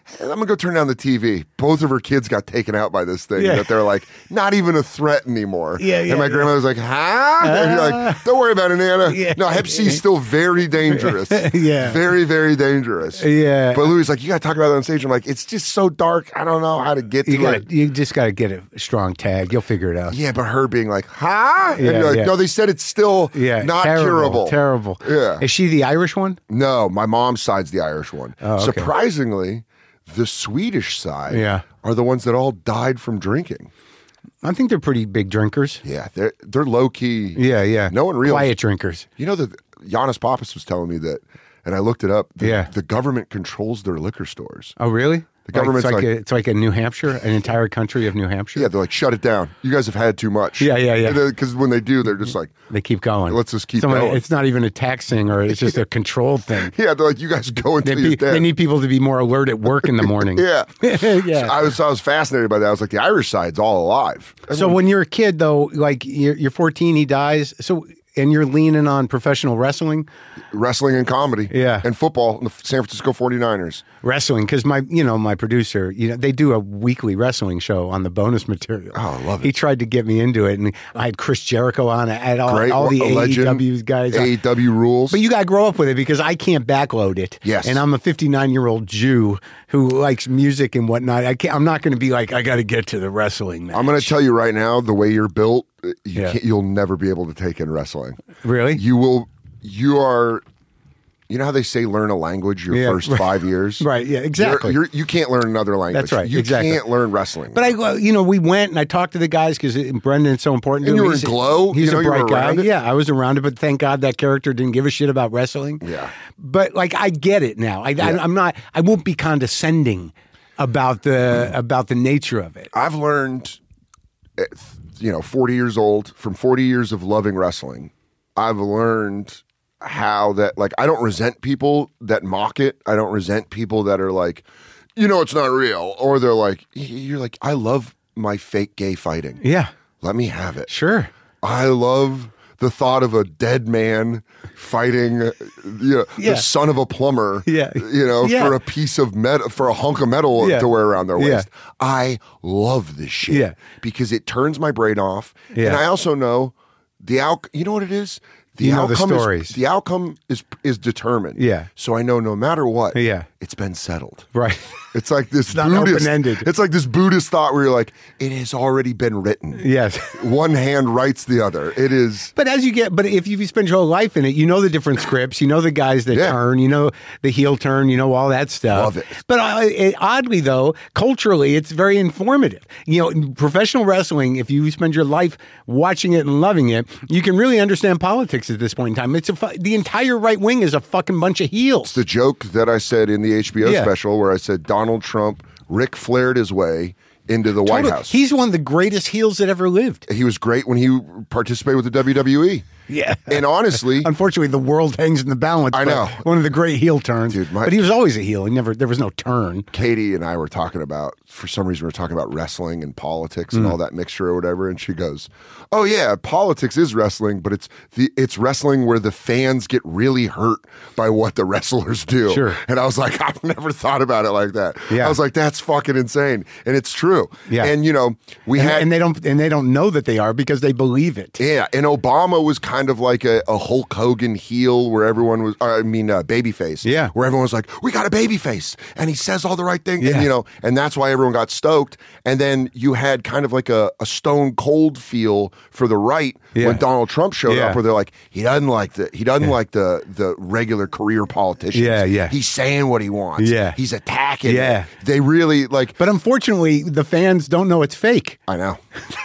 I'm gonna go turn down the T V. Both of her kids got taken out by this thing Yeah. that they're like, not even a threat anymore. Yeah, yeah, and my yeah. grandmother's like, huh? And you're like, don't worry about it, Nana. Yeah. No, Hep C's still very dangerous. Yeah. Very, very dangerous. Yeah. But Louis like, you gotta talk about that on stage. I'm like, it's just so dark. I don't know how to get to You got it. you just got to get a strong tag. You'll figure it out. Yeah, but her being like, huh? And Yeah, you're like, yeah. no, they said it's still Yeah, not terrible, curable. Terrible. Yeah. Is she the Irish one? No, my mom's side's the Irish one. Oh, okay. Surprisingly, the Swedish side Yeah. are the ones that all died from drinking. I think they're pretty big drinkers. Yeah, they're they're low key. Yeah, yeah. No one realized. Quiet drinkers. You know that Giannis Pappas was telling me that, and I looked it up. The, Yeah. the government controls their liquor stores. Oh, really? The government's like, it's like, like- a, it's like a New Hampshire, an entire country of New Hampshire. Yeah, they're like, shut it down. You guys have had too much. Yeah, yeah, yeah. Because when they do, they're just like, They keep going. Let's just keep Somebody- going. It's not even a tax thing, or it's just a controlled thing. yeah, they're like, you guys go They, until be, you're dead. they need people to be more alert at work in the morning. yeah. yeah. I was I was fascinated by that. I was like, the Irish side's all alive. So when you're a kid, though, like you're, you're fourteen, he dies. So and you're leaning on professional wrestling, Wrestling and comedy. Yeah. And football, the San Francisco forty-niners. wrestling, because my, you know, my producer, you know, they do a weekly wrestling show on the bonus material. Oh, I love it. He tried to get me into it, and I had Chris Jericho on. I had all, Great. all the A A E legend. W guys. on. A E W rules. But you got to grow up with it because I can't backload it. Yes. And I'm a fifty-nine year old Jew who likes music and whatnot. I can't, I'm not going to be like, I got to get to the wrestling match. I'm going to tell you right now, the way you're built, you Yeah. can't, you'll never be able to take in wrestling. Really? You will, you are, you know how they say learn a language your Yeah, first right. five years? Right, yeah, exactly. You're, you're, you can't learn another language. That's right, You exactly. can't learn wrestling. But I, you know, we went and I talked to the guys because Brendan's so important. to And him. you were in He's- Glow? He's You know a you were bright guy. around it? Yeah, I was around it, but thank God that character didn't give a shit about wrestling. Yeah. But like, I get it now. I, I, I'm not. I won't be condescending about the about the nature of it. I've learned, at, you know, forty years old, from forty years of loving wrestling, I've learned how that, like, I don't resent people that mock it. I don't resent people that are like, you know, it's not real. Or they're like, you're like, I love my fake gay fighting. Yeah, Let me have it. sure. I love the thought of a dead man fighting, uh, you know, Yeah. the son of a plumber, Yeah. you know, Yeah. for a piece of metal, for a hunk of metal Yeah. to wear around their Yeah. waist. I love this shit Yeah. because it turns my brain off. Yeah. And I also know the out, you know what it is? The You know the outcome stories. Is, the outcome is is determined. Yeah. So I know no matter what, Yeah. it's been settled. Right. It's like this not Buddhist. open-ended. It's like this Buddhist thought where you're like, it has already been written. Yes. One hand writes the other. It is. But as you get, but if you spend your whole life in it, you know the different scripts, you know the guys that Yeah. turn, you know the heel turn, you know all that stuff. Love it. But uh, it, oddly, though, culturally, it's very informative. You know, in professional wrestling, if you spend your life watching it and loving it, you can really understand politics at this point in time. It's a fu- the entire right wing is a fucking bunch of heels. The joke that I said in the H B O Yeah. special where I said Donald Trump Ric Flaired his way into the White Totally. House. He's one of the greatest heels that ever lived. he was great when he participated with the W W E. Yeah. And honestly, Unfortunately, the world hangs in the balance. I but know. One of the great heel turns. Dude, my- but he was always a heel. He never. There was no turn. Katie and I were talking about, for some reason, we were talking about wrestling and politics Mm. and all that mixture or whatever. And she goes, "Oh yeah, politics is wrestling, but it's the it's wrestling where the fans get really hurt by what the wrestlers do." Sure. And I was like, I've never thought about it like that. Yeah. I was like, that's fucking insane, and it's true. Yeah. And you know, we And, had and they don't. And they don't know that they are because they believe it. yeah, and Obama was kind of like a, a Hulk Hogan heel where everyone was, uh, I mean, uh, babyface. Yeah. Where everyone was like, we got a babyface and he says all the right things. Yeah. And, you know, and that's why everyone got stoked. And then you had kind of like a, a stone cold feel for the right Yeah. when Donald Trump showed Yeah. up where they're like, he doesn't like the, he doesn't like the, the regular career politicians. Yeah, yeah. He's saying what he wants. Yeah. He's attacking. Yeah. They really like, But unfortunately, the fans don't know it's fake. I know.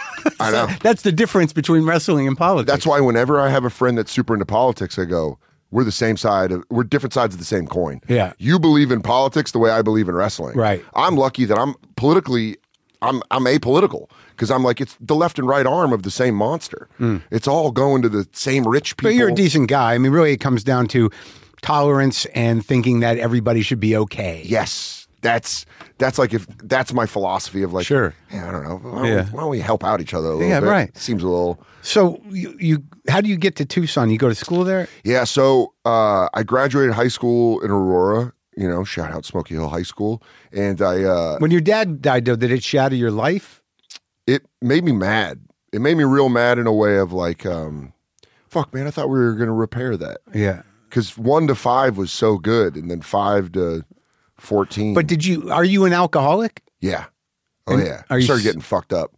I know. That's the difference between wrestling and politics. That's why whenever I have a friend that's super into politics, I go, we're the same side of, we're different sides of the same coin. Yeah. You believe in politics the way I believe in wrestling. Right. I'm lucky that I'm politically, I'm I'm apolitical because I'm like, it's the left and right arm of the same monster. It's all going to the same rich people. But you're a decent guy. I mean, really, it comes down to tolerance and thinking that everybody should be okay. Yes. That's that's like if that's my philosophy of like, Sure. yeah, I don't know. Why don't, Yeah. we, why don't we help out each other a little Yeah, bit? right. Seems a little. So you, you, how do you get to Tucson? You go to school there? Yeah, so uh, I graduated high school in Aurora You know, shout out Smoky Hill High School. And I, uh, When your dad died, though, did it shatter your life? it made me mad. It made me real mad in a way of like, um, fuck, man, I thought we were going to repair that. Yeah. Because one to five was so good, and then five to fourteen. But did you, are you an alcoholic? Yeah. Oh, And yeah. are I you started s- getting fucked up.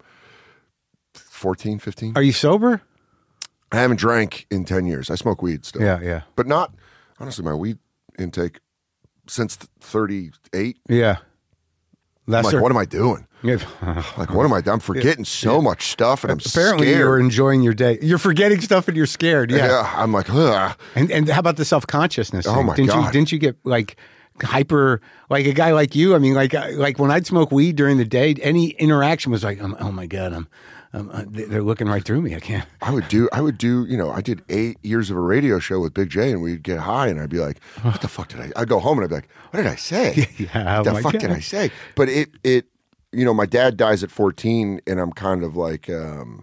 fourteen, fifteen Are you sober? I haven't drank in ten years. I smoke weed still. Yeah, yeah. But not, honestly, my weed intake since thirty-eight. Yeah. I'm Lesser. like, what am I doing? Yeah. Like, what am I doing? I'm forgetting so much stuff, and I'm Apparently scared. you're enjoying your day. You're forgetting stuff and you're scared. Yeah. Yeah. I'm like, ugh. And and how about the self-consciousness? Oh, thing? my didn't You, God. didn't you get like hyper, like a guy like you? I mean, like like when I'd smoke weed during the day, any interaction was like, um, oh my God, I'm, I'm uh, they're looking right through me. I can't. I would do, I would do, you know, I did eight years of a radio show with Big J, and we'd get high, and I'd be like, what the fuck did I, I'd go home and I'd be like, what did I say? Yeah, What oh the my fuck God. did I say? But it, it, you know, my dad dies at fourteen, and I'm kind of like, um,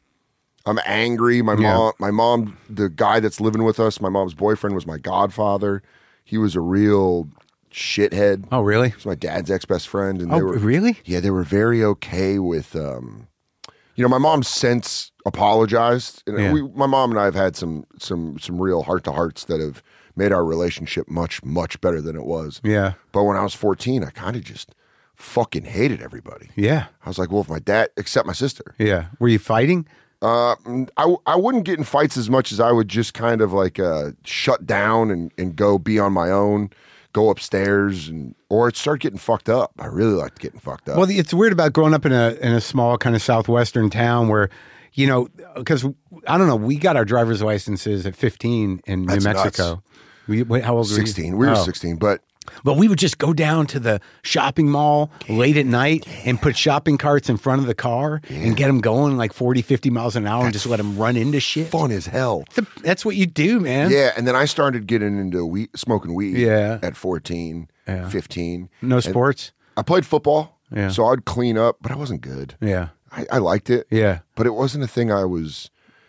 I'm angry. My Yeah. mom, my mom, the guy that's living with us, my mom's boyfriend was my godfather. He was a real shithead. Oh, really? He was my dad's ex-best friend. And Oh, they were, really? yeah, they were very okay with, um, you know, my mom since apologized. And Yeah. we, my mom and I have had some, some, some real heart-to-hearts that have made our relationship much, much better than it was. Yeah. But when I was fourteen, I kind of just fucking hated everybody. Yeah. I was like, well, if my dad, except my sister, Yeah. Were you fighting? uh, I, I wouldn't get in fights as much as I would just kind of like uh, shut down and, and go be on my own, go upstairs, and or start getting fucked up. I really liked getting fucked up. Well, it's weird about growing up in a in a small kind of southwestern town where, you know, because I don't know, we got our driver's licenses at fifteen in That's New nuts. Mexico. We, wait, how old were you? sixteen. We were Oh. sixteen, but But we would just go down to the shopping mall late at night and put shopping carts in front of the car and get them going like forty, fifty miles an hour and just let them run into shit. fun as hell. That's a- That's what you do, man. Yeah, and then I started getting into weed, smoking weed Yeah. at fourteen, Yeah. fifteen. No And sports? I played football, Yeah. so I'd clean up, but I wasn't good. Yeah. I, I liked it, Yeah. but it wasn't a thing I was,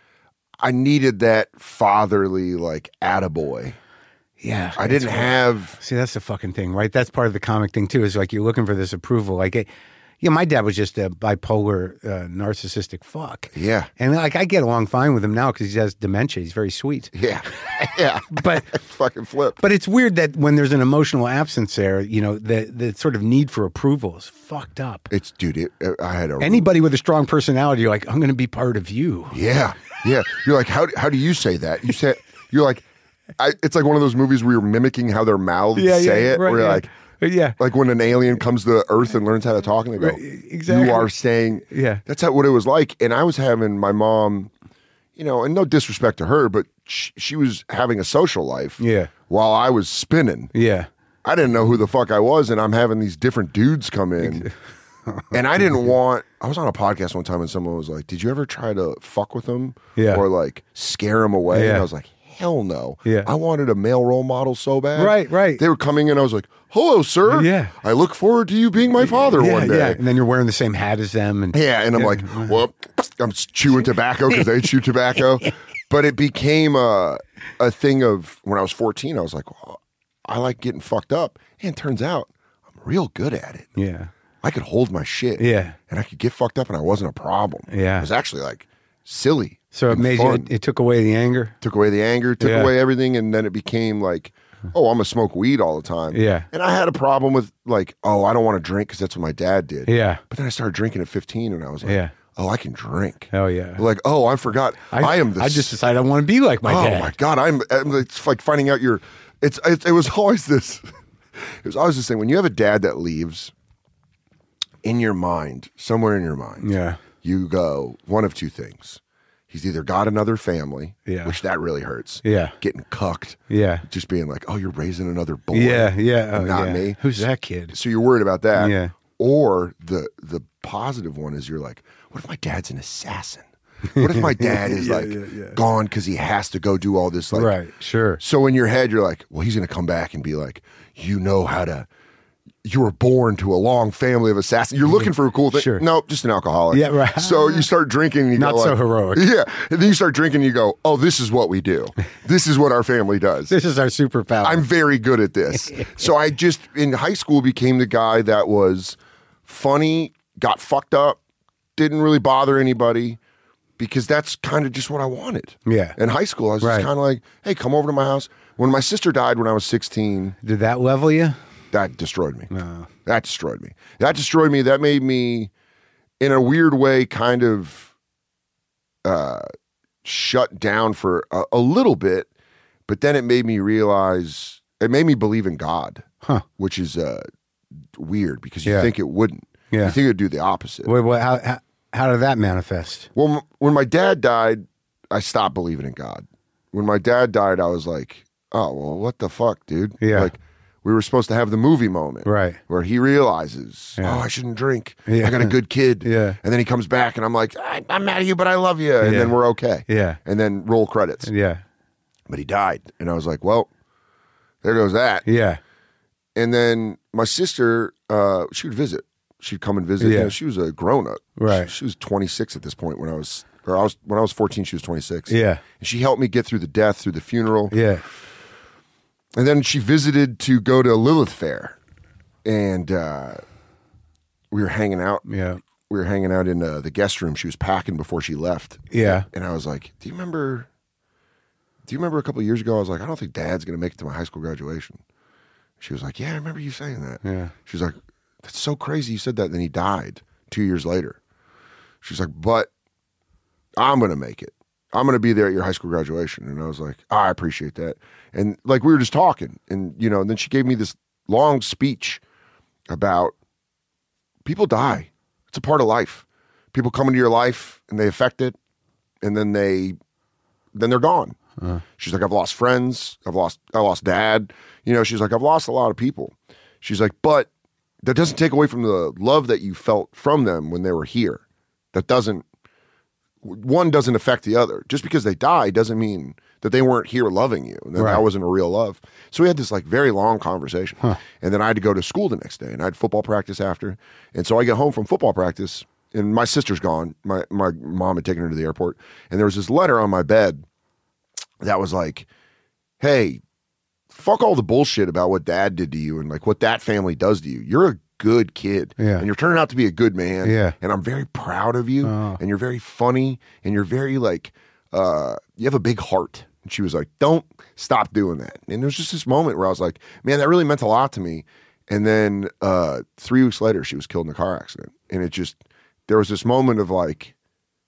I needed that fatherly, like, attaboy. Yeah. I didn't have, See, that's the fucking thing, right? That's part of the comic thing too. Is like you're looking for this approval. Like, it, you know, my dad was just a bipolar, uh, narcissistic fuck. yeah, And like, I get along fine with him now because he has dementia. He's very sweet. yeah, yeah, But fucking flip. but it's weird that when there's an emotional absence there, you know, the the sort of need for approval is fucked up. It's, dude, it, I had a, Anybody with a strong personality, you're like, I'm going to be part of you. yeah, yeah. You're like, how, how do you say that? You say, you're like, I, it's like one of those movies where you're mimicking how their mouths say it. right, where you're yeah. like, yeah, like when an alien comes to Earth and learns how to talk, and they go, Right, exactly. "You are saying." Yeah. That's how, what it was like. And I was having my mom, you know, and no disrespect to her, but she, she was having a social life. Yeah. While I was spinning, yeah, I didn't know who the fuck I was, and I'm having these different dudes come in, and I didn't want. I was on a podcast one time, and someone was like, "Did you ever try to fuck with them, Yeah. or like scare them away?" Yeah. And I was like, hell no. Yeah. I wanted a male role model so bad. Right, right. They were coming in. I was like, hello, sir. Yeah. I look forward to you being my father yeah, one day. yeah. And then you're wearing the same hat as them, and Yeah, and I'm like, well, I'm chewing tobacco because they chew tobacco. But it became a, a thing of, when I was fourteen, I was like, well, I like getting fucked up. And it turns out I'm real good at it. yeah, I could hold my shit. Yeah. And I could get fucked up and I wasn't a problem. Yeah. It was actually like silly. so it and made you. fun. It, it took away the anger. Took away the anger, took Yeah. away everything. And then it became like, oh, I'm going to smoke weed all the time. Yeah. And I had a problem with like, oh, I don't want to drink because that's what my dad did. Yeah. But then I started drinking at fifteen and I was like, Yeah. oh, I can drink. Oh yeah. Like, oh, I forgot. I, am the. I just decided I want to be like my oh dad. my god, I'm, I'm. It's like finding out your. It's. It, it was always this. It was always this thing when you have a dad that leaves. In your mind, somewhere in your mind, Yeah. you go one of two things. He's either got another family, Yeah. which that really hurts. Yeah. Getting cucked. Yeah. Just being like, oh, you're raising another boy. Yeah. Yeah. and Oh, not yeah. me. Who's that kid? So you're worried about that. Yeah. Or the the positive one is you're like, what if my dad's an assassin? What if my dad is Yeah, like yeah, yeah. gone because he has to go do all this? Like, Right. Sure. So in your head, you're like, well, he's going to come back and be like, you know how to, you were born to a long family of assassins. You're looking for a cool thing. Sure. Nope, just an alcoholic. Yeah, right. So you start drinking. And you Not go so like, heroic. Yeah. And then you start drinking and you go, oh, this is what we do. This is what our family does. This is our superpower. I'm very good at this. So I just, in high school, became the guy that was funny, got fucked up, didn't really bother anybody, because that's kind of just what I wanted. Yeah. In high school, I was Right. just kind of like, hey, come over to my house. When my sister died when I was sixteen, Did that level you? that destroyed me. No. That destroyed me. That destroyed me. That made me, in a weird way, kind of uh, shut down for a, a little bit. But then it made me realize, it made me believe in God, Huh. which is uh, weird because you Yeah. think it wouldn't. Yeah. You think it would do the opposite. Wait, what, how, how, how did that manifest? Well, m- when my dad died, I stopped believing in God. When my dad died, I was like, oh, well, what the fuck, dude? Yeah. Like, we were supposed to have the movie moment. Right. Where he realizes, Yeah. oh, I shouldn't drink. Yeah. I got a good kid. Yeah. And then he comes back and I'm like, I- I'm mad at you, but I love you. And Yeah. then we're okay. Yeah. And then roll credits. Yeah. But he died. And I was like, well, there goes that. Yeah. And then my sister, uh, she would visit. She'd come and visit. Yeah. You know, she was a grown up. Right. She, she was twenty-six at this point when I was, or I was, when I was fourteen, she was twenty-six. Yeah. And she helped me get through the death, through the funeral. Yeah. And then she visited to go to Lilith Fair. And uh, we were hanging out. Yeah. We were hanging out in uh, the guest room. She was packing before she left. Yeah. And I was like, do you remember, do you remember a couple of years ago, I was like, I don't think Dad's going to make it to my high school graduation. She was like, yeah, I remember you saying that. Yeah. She's like, that's so crazy you said that. And then he died two years later. She's like, but I'm going to make it. I'm going to be there at your high school graduation. And I was like, oh, I appreciate that. And like, we were just talking and, you know, and then she gave me this long speech about people die. It's a part of life. People come into your life and they affect it. And then they, then they're gone. Uh. She's like, I've lost friends. I've lost, I lost dad. You know, she's like, I've lost a lot of people. She's like, but that doesn't take away from the love that you felt from them when they were here. That doesn't, one doesn't affect the other. Just because they die doesn't mean that they weren't here loving you. And that, Right. that wasn't a real love. So we had this like very long conversation. Huh. And then I had to go to school the next day and I had football practice after. And so I get home from football practice and my sister's gone. My, my mom had taken her to the airport. And there was this letter on my bed that was like, hey, fuck all the bullshit about what dad did to you and like what that family does to you. You're a good kid. Yeah. And you're turning out to be a good man. Yeah. And I'm very proud of you. Oh. And you're very funny. And you're very like, uh, you have a big heart. And she was like, don't stop doing that. And there was just this moment where I was like, man, that really meant a lot to me. And then uh, three weeks later, she was killed in a car accident. And it just, there was this moment of like,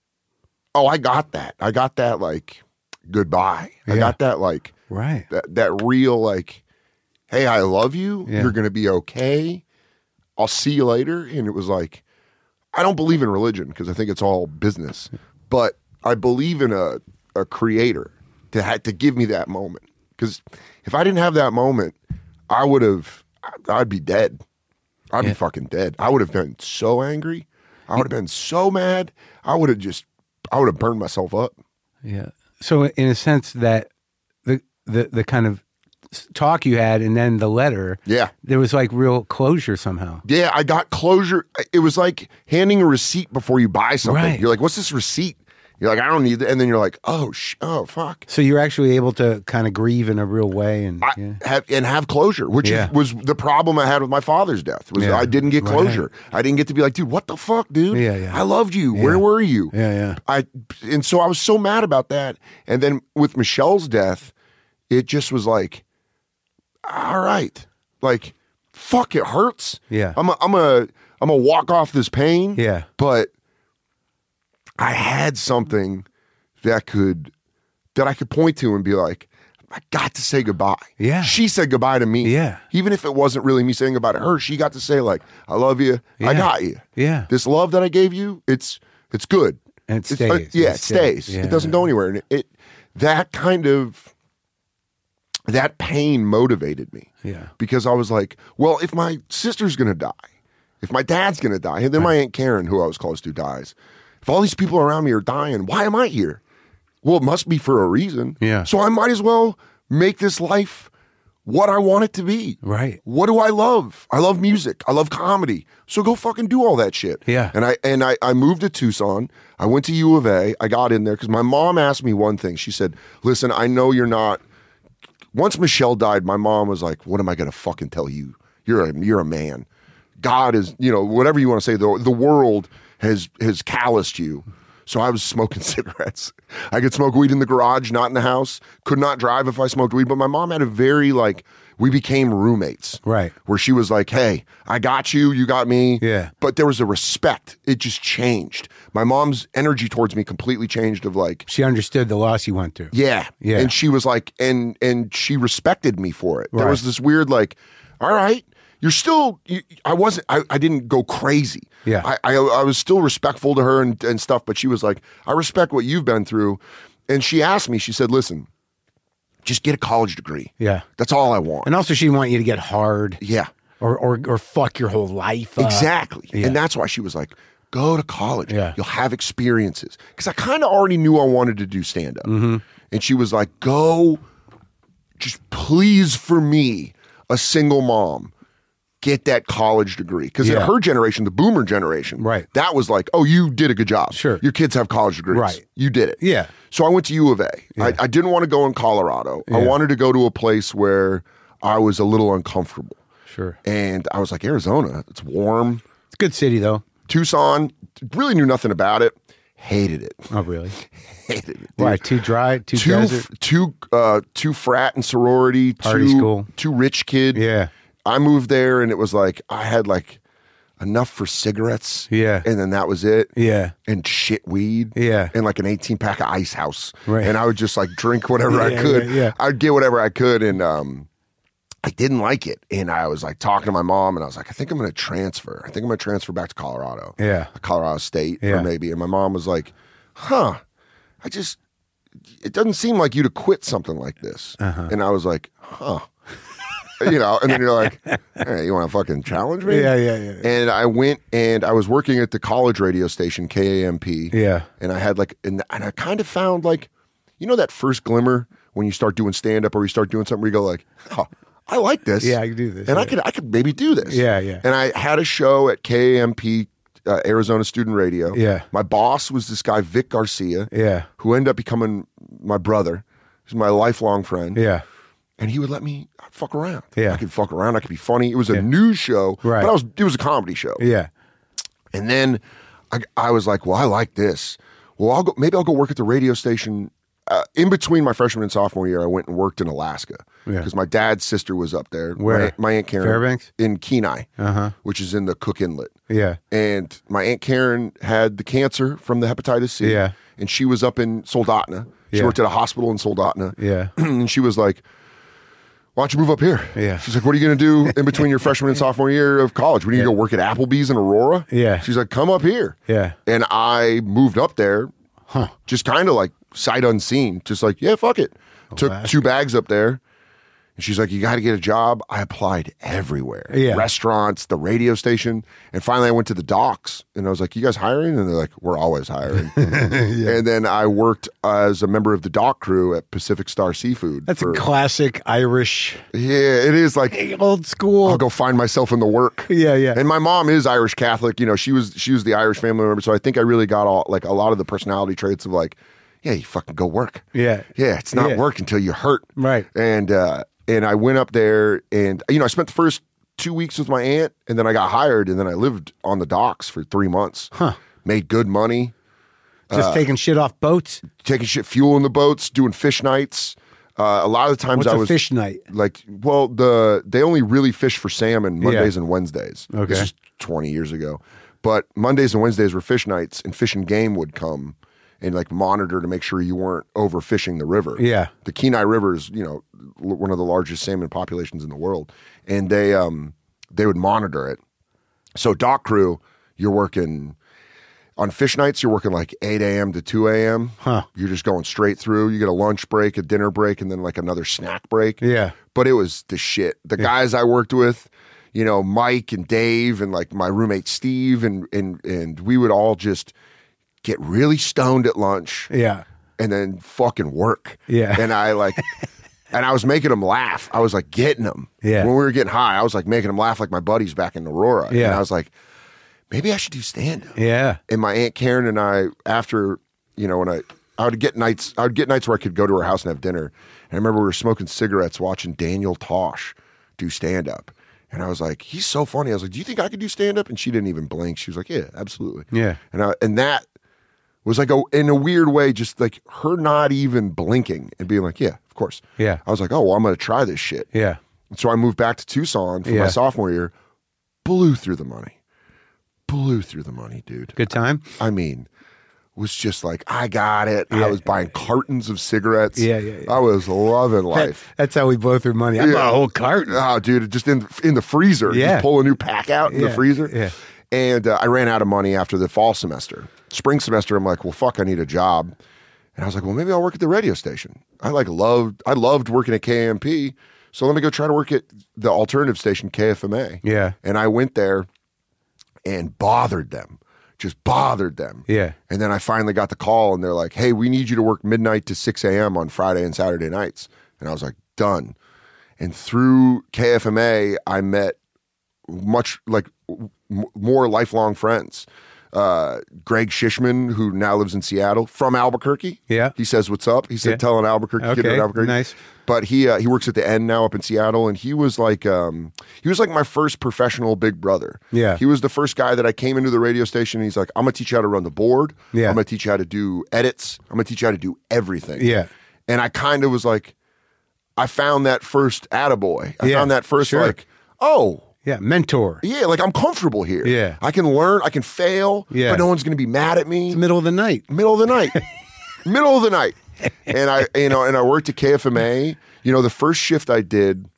oh, I got that. I got that like, goodbye. I Yeah. got that like, Right. that, that real like, hey, I love you. Yeah. You're going to be okay. I'll see you later. And it was like, I don't believe in religion because I think it's all business, but I believe in a, a creator to ha- to give me that moment. Because if I didn't have that moment, I would have, I'd be dead. I'd Yeah. be fucking dead. I would have been so angry. I would have been so mad. I would have just, I would have burned myself up. Yeah. So in a sense that the the the kind of talk you had and then the letter, Yeah. there was like real closure somehow. Yeah, I got closure. It was like handing a receipt before you buy something. Right. You're like, what's this receipt? You're like, I don't need that. And then you're like, oh, sh- oh, fuck. So you're actually able to kind of grieve in a real way and I yeah. have, and have closure, which Yeah. is, was the problem I had with my father's death. Was Yeah. I didn't get Right. closure. I didn't get to be like, dude, what the fuck, dude? Yeah, yeah. I loved you. Yeah. Where were you? Yeah, yeah. I and so I was so mad about that. And then with Michelle's death, it just was like, all right, like, fuck, it hurts. Yeah. I'm a, I'm a, I'm a walk off this pain. Yeah. But I had something that could, that I could point to and be like, I got to say goodbye. Yeah. She said goodbye to me. Yeah. Even if it wasn't really me saying goodbye to her, she got to say like, I love you. Yeah. I got you. Yeah. This love that I gave you, it's, it's good. And it It's, uh, stays. yeah, It it stays. stays. Yeah. It doesn't go anywhere. And it, it, that kind of, that pain motivated me. Yeah. Because I was like, well, if my sister's going to die, if my dad's going to die, and then my Aunt Karen, who I was close to, dies, if all these people around me are dying, why am I here? Well, it must be for a reason. Yeah. So I might as well make this life what I want it to be. Right. What do I love? I love music. I love comedy. So go fucking do all that shit. Yeah. And I and I, I moved to Tucson. I went to U of A. I got in there because my mom asked me one thing. She said, listen, I know you're not. Once Michelle died, my mom was like, what am I going to fucking tell you? You're a, you're a man. God is, you know, whatever you want to say, the, the world has has calloused you. So I was smoking cigarettes. I could smoke weed in the garage, not in the house. Could not drive if I smoked weed. But my mom had a very, like, we became roommates. Right. Where she was like, hey, I got you, you got me. Yeah. But there was a respect. It just changed. My mom's energy towards me completely changed of like. She understood the loss you went through. Yeah. Yeah. And she was like, and and she respected me for it. There Right. was this weird like, all right, you're still, you, I wasn't, I, I didn't go crazy. Yeah. I, I, I was still respectful to her and, and stuff, but she was like, I respect what you've been through. And she asked me, she said, listen, just get a college degree. Yeah. That's all I want. And also she didn't want you to get hard. Yeah. Or or, or fuck your whole life up. Exactly. Yeah. And that's why she was like, go to college. Yeah. You'll have experiences. Because I kind of already knew I wanted to do stand up. Mm-hmm. And she was like, go, just please for me, a single mom, get that college degree. Because Yeah. in her generation, the boomer generation, Right. that was like, oh, you did a good job. Sure. Your kids have college degrees. Right. You did it. Yeah. So I went to U of A. Yeah. I, I didn't want to go in Colorado. I Yeah. wanted to go to a place where I was a little uncomfortable. Sure. And I was like, Arizona, it's warm. It's a good city though. Tucson, really knew nothing about it. Hated it. Oh really? Hated it. dude. Why? Too dry? Too, Too, desert? too, uh, too frat and sorority. Party too, school. Too rich kid. Yeah. I moved there and it was like, I had like enough for cigarettes. Yeah. And then that was it. Yeah. And shit weed. Yeah. And like an eighteen pack of Ice House. Right. And I would just like drink whatever I Yeah, could. yeah, yeah. I'd get whatever I could. And, um, I didn't like it. And I was like talking to my mom and I was like, I think I'm going to transfer. I think I'm going to transfer back to Colorado. Yeah. Colorado State Yeah. or maybe. And my mom was like, huh, I just, it doesn't seem like you to quit something like this. Uh-huh. And I was like, huh. You know, and then you're like, hey, you want to fucking challenge me? Yeah, yeah, yeah. And I went and I was working at the college radio station, K A M P. Yeah. And I had like, and, and I kind of found like, you know, that first glimmer when you start doing stand up or you start doing something where you go like, oh, I like this. Yeah, I can do this. And yeah. I could, I could maybe do this. Yeah, yeah. And I had a show at K A M P, uh, Arizona Student Radio. Yeah. My boss was this guy, Vic Garcia. Yeah. Who ended up becoming my brother. He's my lifelong friend. Yeah. And he would let me fuck around. Yeah. I could fuck around. I could be funny. It was a Yeah. news show, Right. but I was, it was a comedy show. Yeah. And then I, I was like, well, I like this. Well, I'll go, maybe I'll go work at the radio station. Uh, in between my freshman and sophomore year, I went and worked in Alaska Yeah. because my dad's sister was up there. Where? My, my Aunt Karen. Fairbanks? In Kenai, Uh-huh. which is in the Cook Inlet. Yeah. And my Aunt Karen had the cancer from the hepatitis C. Yeah. And she was up in Soldotna. She Yeah. worked at a hospital in Soldotna. Yeah. And she was like, why don't you move up here? Yeah. She's like, what are you going to do in between your freshman and sophomore year of college? What are you going to go work at Applebee's in Aurora? Yeah. She's like, come up here. Yeah. And I moved up there, Huh. just kind of like sight unseen, just like, yeah, fuck it. Took Alaska. two bags up there. And she's like, you got to get a job. I applied everywhere. Yeah. Restaurants, the radio station. And finally I went to the docks and I was like, you guys hiring? And they're like, we're always hiring. And then I worked as a member of the dock crew at Pacific Star Seafood. That's for- a classic Irish, Yeah, it is like, old school. I'll go find myself in the work. Yeah, yeah. And my mom is Irish Catholic. You know, she was she was the Irish family member. So I think I really got all like a lot of the personality traits of like, yeah, you fucking go work. Yeah. Yeah, it's not Yeah. work until you hurt. Right. And uh, and I went up there and you know I spent the first two weeks with my aunt and then I got hired and then I lived on the docks for three months. Huh. Made good money, Just taking shit off boats. taking shit fuel in the boats, doing fish nights. Uh, a lot of the times What's I a was fish night? like, well, the they only really fish for salmon Mondays and Wednesdays. Okay. This is twenty years ago. But Mondays and Wednesdays were fish nights, and Fish and Game would come and like monitor to make sure you weren't overfishing the river. Yeah. The Kenai River is, you know, l- one of the largest salmon populations in the world, and they um they would monitor it. So dock crew, you're working on fish nights. You're working like eight a.m. to two a.m. Huh. You're just going straight through. You get a lunch break, a dinner break, and then like another snack break. Yeah. But it was the shit. The guys I worked with, you know, Mike and Dave and like my roommate Steve and and and we would all just get really stoned at lunch Yeah. and then fucking work. Yeah. And I like And I was making them laugh. I was like getting them. Yeah. When we were getting high, I was like making them laugh like my buddies back in Aurora. Yeah. And I was like, maybe I should do stand-up. Yeah. And my Aunt Karen and I, after, you know, when I, I would get nights, I would get nights where I could go to her house and have dinner. And I remember we were smoking cigarettes watching Daniel Tosh do stand-up. And I was like, he's so funny. I was like, do you think I could do stand-up? And she didn't even blink. She was like, yeah, absolutely. Yeah. And I, and that was like, a, in a weird way, just like her not even blinking and being like, yeah, of course. Yeah. I was like, oh, well, I'm going to try this shit. Yeah. And so I moved back to Tucson for Yeah. my sophomore year, blew through the money. Blew through the money, dude. Good time? I mean, was just like, I got it. Yeah. I was buying cartons of cigarettes. Yeah, yeah, yeah. I was loving That- life. that's how we blow through money. I Yeah. bought a whole carton. Oh, dude, just in in the freezer. Yeah. Just pull a new pack out in Yeah, the freezer. yeah. And uh, I ran out of money after the fall semester. Spring semester, I'm like, well, fuck, I need a job. And I was like, well, maybe I'll work at the radio station. I like loved, I loved working at K M P. So let me go try to work at the alternative station, K F M A. Yeah. And I went there and bothered them, just bothered them. Yeah. And then I finally got the call and they're like, hey, we need you to work midnight to six a.m. on Friday and Saturday nights. And I was like, done. And through K F M A, I met much like w- more lifelong friends. Uh, Greg Shishman, who now lives in Seattle, from Albuquerque. Yeah. He says, what's up? He said, Yeah. tell an Albuquerque kid Okay, in Albuquerque. nice. But he uh, he works at the N now up in Seattle, and he was like um, he was like my first professional big brother. Yeah. He was the first guy that I came into the radio station, and he's like, I'm going to teach you how to run the board. Yeah. I'm going to teach you how to do edits. I'm going to teach you how to do everything. Yeah. And I kind of was like, I found that first attaboy. I Yeah, found that first sure. like, oh, Yeah. Mentor. yeah, like I'm comfortable here. Yeah. I can learn, I can fail, Yeah. but no one's going to be mad at me. It's the middle of the night. Middle of the night. Middle of the night. And I, you know, and I worked at K F M A. You know, the first shift I did,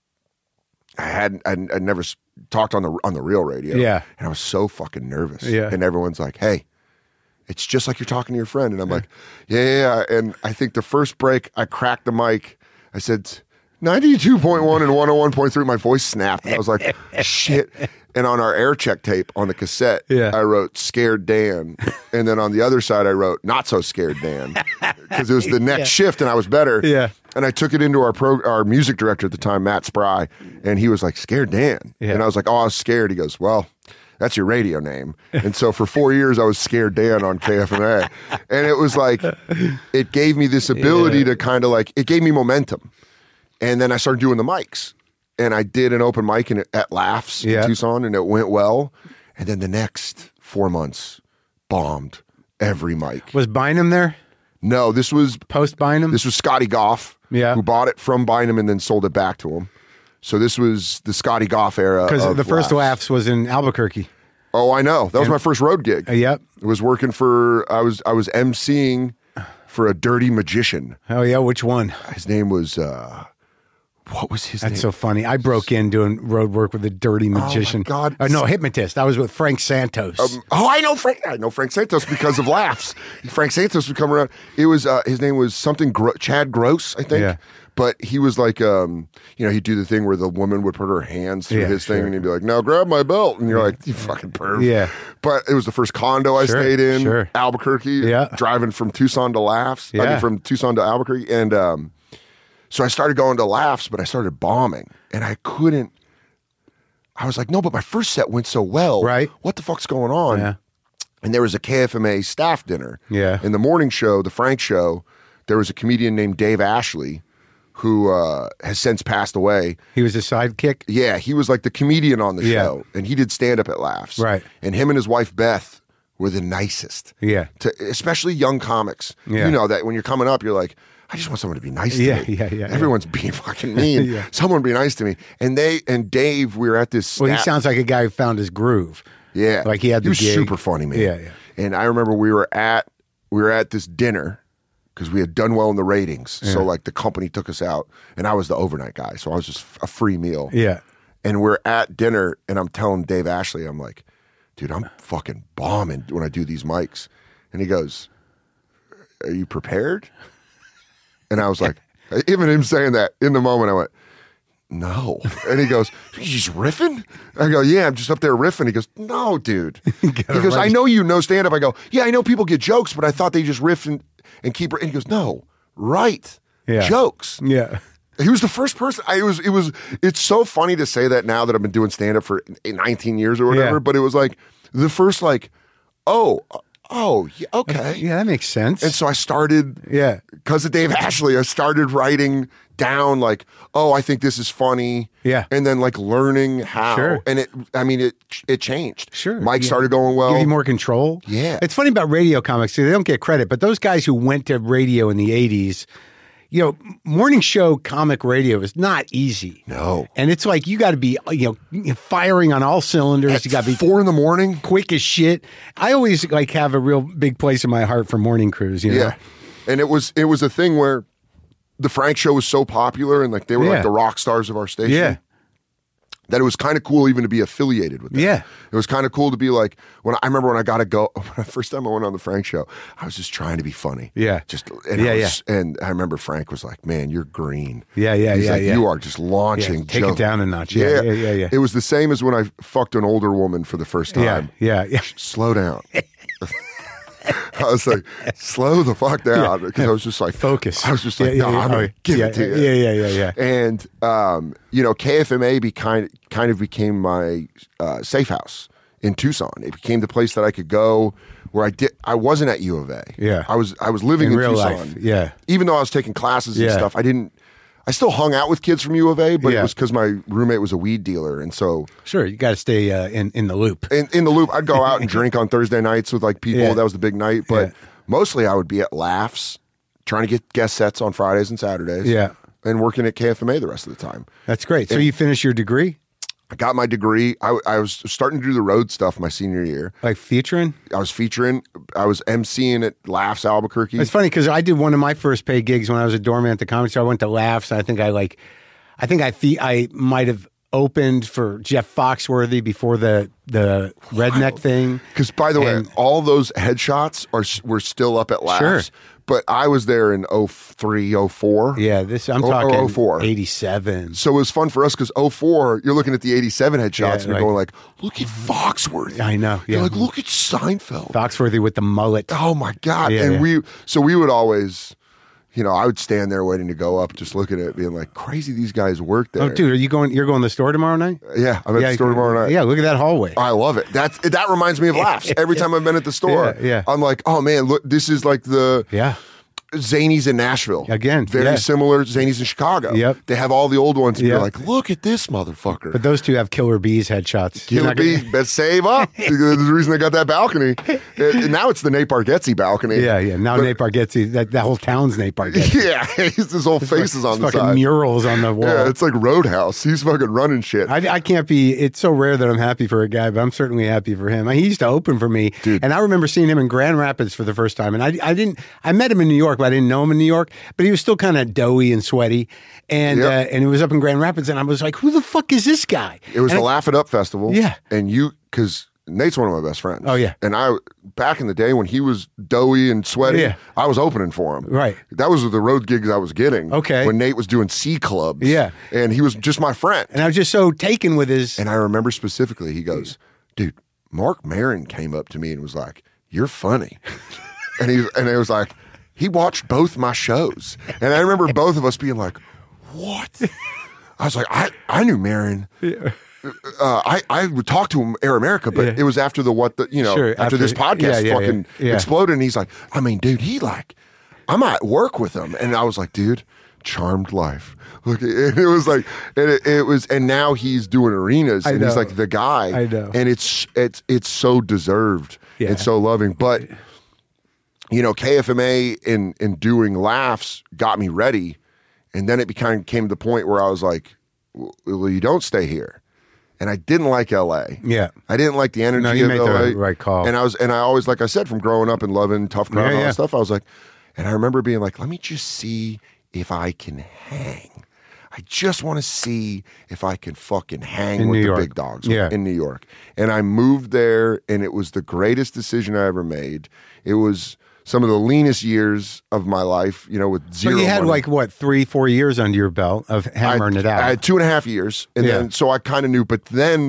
I hadn't, I would never s- talked on the on the real radio. Yeah. And I was so fucking nervous. Yeah. And everyone's like, hey, it's just like you're talking to your friend. And I'm like, yeah, yeah, yeah. And I think the first break, I cracked the mic. I said, ninety-two point one and one oh one point three. My voice snapped. And I was like, shit. And on our air check tape on the cassette, Yeah. I wrote Scared Dan. And then on the other side, I wrote Not So Scared Dan. Because it was the next shift and I was better. Yeah. And I took it into our pro, our music director at the time, Matt Spry. And he was like, Scared Dan. Yeah. And I was like, oh, I was scared. He goes, well, that's your radio name. And so for four years, I was Scared Dan on K F M A. And it was like, it gave me this ability Yeah. to kind of like, it gave me momentum. And then I started doing the mics. And I did an open mic in, at Laughs Yeah. in Tucson, and it went well. And then the next four months, bombed every mic. Was Bynum there? No, this was Post Bynum? this was Scotty Goff, Yeah. who bought it from Bynum and then sold it back to him. So this was the Scotty Goff era. Because of the first Laughs. laughs was in Albuquerque. Oh, I know. That was my first road gig. Uh, yep. It was working for. I was I was emceeing for a Dirty Magician. Oh, yeah. Which one? His name was. uh What was his That's name? so funny. I broke in doing road work with a dirty magician. God. Uh, no, hypnotist. I was with Frank Santos. Oh, I know Frank. I know Frank Santos because of Laughs. Frank Santos would come around. It was uh, his name was something Gro- Chad Gross, I think. Yeah. But he was like, um, you know, he'd do the thing where the woman would put her hands through Yeah, his thing, sure. and he'd be like, "Now grab my belt," and you're like, "You fucking perv." Yeah. But it was the first condo I Sure, stayed in, sure. Albuquerque. Yeah. Driving from Tucson to Laughs. I Yeah. mean, from Tucson to Albuquerque, and um, so I started going to Laughs, but I started bombing, and I couldn't. I was like, no, but my first set went so well. Right. What the fuck's going on? Yeah. And there was a K F M A staff dinner. Yeah. In the morning show, the Frank show, there was a comedian named Dave Ashley who uh, has since passed away. He was a sidekick. Yeah, he was like the comedian on the Yeah. show, and he did stand up at Laughs. Right. And him and his wife Beth were the nicest. Yeah. To especially young comics. Yeah. You know that when you're coming up, you're like, I just want someone to be nice to Yeah, me. yeah, yeah, Everyone's being fucking mean. Yeah. Someone be nice to me. And they and Dave, we were at this. Well, he staff- sounds like a guy who found his groove. Yeah, Like he had the He was gig. super funny, man. Yeah, yeah. And I remember we were at we were at this dinner because we had done well in the ratings. So like the company took us out, and I was the overnight guy, so I was just a free meal. Yeah. And we're at dinner, and I'm telling Dave Ashley, I'm like, dude, I'm fucking bombing when I do these mics. And he goes, are you prepared? And I was like, even him saying that in the moment, I went, no. And he goes, you just riffing? I go, yeah, I'm just up there riffing. He goes, no, dude. He goes, I know you know stand up. I go, yeah, I know people get jokes, but I thought they just riff and, and keep. And he goes, no, right. Yeah. Jokes. Yeah. He was the first person. I it was. It was. It's so funny to say that now that I've been doing stand up for nineteen years or whatever. Yeah. But it was like the first like, oh, oh, yeah, okay, Yeah, that makes sense. and so I started. yeah. Because of Dave Ashley, I started writing down like, oh, I think this is funny. Yeah. And then like learning how. Sure. And it, I mean, it it changed. Sure. Mike Yeah. started going well. Give you more control. Yeah. It's funny about radio comics. They don't get credit, but those guys who went to radio in the eighties, you know, morning show comic radio is not easy. No. And it's like you got to be, you know, firing on all cylinders. You got to be four in the morning. quick as shit. I always like have a real big place in my heart for morning crews, you know? Yeah. And it was it was a thing where the Frank show was so popular and like they were Yeah. like the rock stars of our station. Yeah. That it was kind of cool even to be affiliated with them. Yeah. It was kind of cool to be like, when I, I remember when I got to go, when I, first time I went on the Frank show, I was just trying to be funny. Yeah. Just, and Yeah, I was, And I remember Frank was like, man, you're green. Yeah, yeah, He's yeah, like, yeah. you are just launching. Yeah, take it jokes." down a notch. Yeah, yeah, yeah, yeah. It was the same as when I fucked an older woman for the first Yeah, time. yeah, yeah. Slow down. I was like, slow the fuck down. Because I was just like, Focus. I was just like, Yeah, no, yeah, I'm yeah. going to give yeah, it to you. Yeah, yeah, yeah, yeah. And um, you know, K F M A be kind kind of became my uh, safe house in Tucson. It became the place that I could go where I did. I wasn't at U of A. Yeah. I was. I was living In in, real Tucson. life, yeah. Even though I was taking classes and Yeah. stuff, I didn't. I still hung out with kids from U of A, but Yeah. it was because my roommate was a weed dealer, and so Sure, you got to stay uh, in in the loop. in, in the loop, I'd go out and drink on Thursday nights with like people. Yeah. That was the big night, but Yeah. mostly I would be at Laughs, trying to get guest sets on Fridays and Saturdays. Yeah. and working at K F M A the rest of the time. That's great. So you finished your degree, I got my degree. I, I was starting to do the road stuff my senior year. like featuring. I was featuring. I was emceeing at Laughs Albuquerque. It's funny because I did one of my first paid gigs when I was a doorman at the Comedy Store. I went to Laughs. I think I like, I think I fe- I might have opened for Jeff Foxworthy before the the redneck thing. Because by the And- way, all those headshots are were still up at Laughs. Sure. But I was there in oh three, oh four. Yeah, this I'm Or- or talking oh four. eighty-seven. So it was fun for us because oh four, you're looking at the eighty-seven headshots Yeah, and you're like- going like, look at Foxworthy. I know, You're yeah. like, look at Seinfeld. Foxworthy with the mullet. Oh my God. Yeah, and yeah. we, so we would always, you know, I would stand there waiting to go up, just looking at it, being like, crazy these guys work there. Oh, dude, are you going? You're going to the store tomorrow night? Yeah, I'm at the store tomorrow night. Yeah, look at that hallway. I love it. That that reminds me of Laughs. Every time I've been at the store, Yeah, yeah. I'm like, oh man, look, this is like the Yeah. Zanies in Nashville. Again, Very yeah. similar to Zanies in Chicago. Yep. They have all the old ones, and Yep. you're like, look at this motherfucker. But those two have Killer Bees headshots. You're Killer not gonna- Bee, best save up. There's the reason they got that balcony. And now it's the Nate Bargatze balcony. Yeah, yeah. Now But- Nate Bargatze, that, that whole town's Nate Bargatze. Yeah, his whole face is on It's the fucking side. murals on the wall. Yeah, it's like Roadhouse. He's fucking running shit. I, I can't be. It's so rare that I'm happy for a guy, but I'm certainly happy for him. He used to open for me, Dude. and I remember seeing him in Grand Rapids for the first time. And I, I didn't. I met him in New York, but I didn't know him in New York. But he was still kind of doughy and sweaty, and Yep. uh, and it was up in Grand Rapids, and I was like, "Who the fuck is this guy?" It was And the I- Laugh It Up Festival. Yeah. And you, because Nate's one of my best friends. Oh, yeah. And I, back in the day when he was doughy and sweaty, Yeah. I was opening for him. Right. That was the road gigs I was getting. Okay. When Nate was doing C clubs. Yeah. And he was just my friend. And I was just so taken with his. And I remember specifically, he goes, dude, Mark Maron came up to me and was like, you're funny. and he and it was like, he watched both my shows. And I remember both of us being like, what? I was like, I, I knew Maron. Uh, I, I would talk to him Air America, but Yeah. it was after the what the you know Sure, after, after- this podcast yeah, yeah, fucking yeah, yeah. exploded, and he's like, I mean, dude, he like, I'm at work with him, and I was like, dude, charmed life. Look, it, it was like, and it, it was, and now he's doing arenas, I and he's know. like the guy. I know. and it's it's it's so deserved Yeah. and so loving, but. You know, K F M A in in doing Laughs got me ready, and then it became came to the point where I was like, "Well, you don't stay here," and I didn't like L A. Yeah. I didn't like the energy No, you of made L A. the right call. And I was, and I always, like I said, from growing up and loving Tough Crowd Yeah, and all yeah. that stuff, I was like, and I remember being like, "Let me just see if I can hang." I just want to see if I can fucking hang In with New the York. big dogs Yeah. in New York. And I moved there, and it was the greatest decision I ever made. It was some of the leanest years of my life, you know, with So zero you had money. like what three, four years under your belt of hammering I, it out. I had two and a half years, and Yeah. then so I kind of knew. But then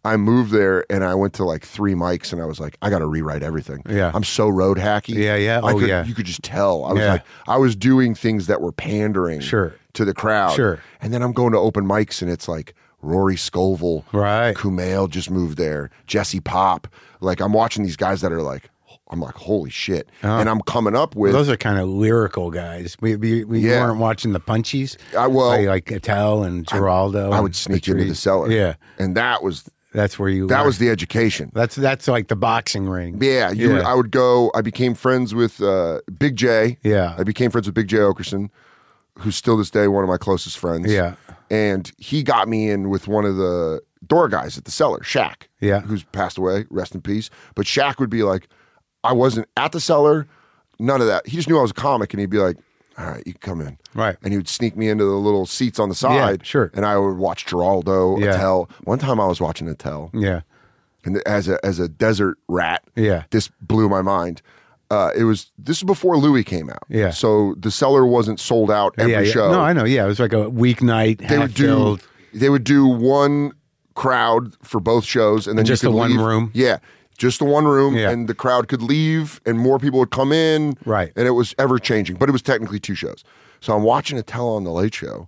I moved there and I went to like three mics and I was like, I got to rewrite everything. Yeah. I'm so road hacky. Yeah, yeah. I Oh, could, yeah. You could just tell. I was Yeah. like, I was doing things that were pandering Sure. to the crowd. Sure. And then I'm going to open mics and it's like Rory Scovel, Right. Kumail just moved there, Jesse Pop. Like I'm watching these guys that are like, I'm like, holy shit. Oh. And I'm coming up with. Those are kind of lyrical guys. We we, we Yeah. weren't watching the punchies. I, well, like, like Attell and Geraldo. I and would sneak into the Patrice. cellar. Yeah. And that was That's where you that learn. was the education. That's that's like the boxing ring. Yeah, you, Yeah. I would go. I became friends with uh, Big J. Yeah. I became friends with Big J Okerson, who's still this day one of my closest friends. Yeah. And he got me in with one of the door guys at the cellar, Shaq. Yeah. Who's passed away, rest in peace. But Shaq would be like, I wasn't at the cellar, none of that. He just knew I was a comic, and he'd be like, all right, you can come in. Right. And he would sneak me into the little seats on the side. sure. And I would watch Geraldo, Yeah. Attell. One time I was watching Attell. Yeah. And as a as a desert rat, Yeah. this blew my mind. Uh, it was this is before Louis came out. Yeah. So the cellar wasn't sold out every yeah, yeah. show. No, I know. Yeah, it was like a weeknight, They half would do filled. they would do one crowd for both shows, and then just you could the one leave. room? Yeah, just the one room, Yeah. and the crowd could leave, and more people would come in. Right. And it was ever changing, but it was technically two shows. So I'm watching Attell on the Late Show,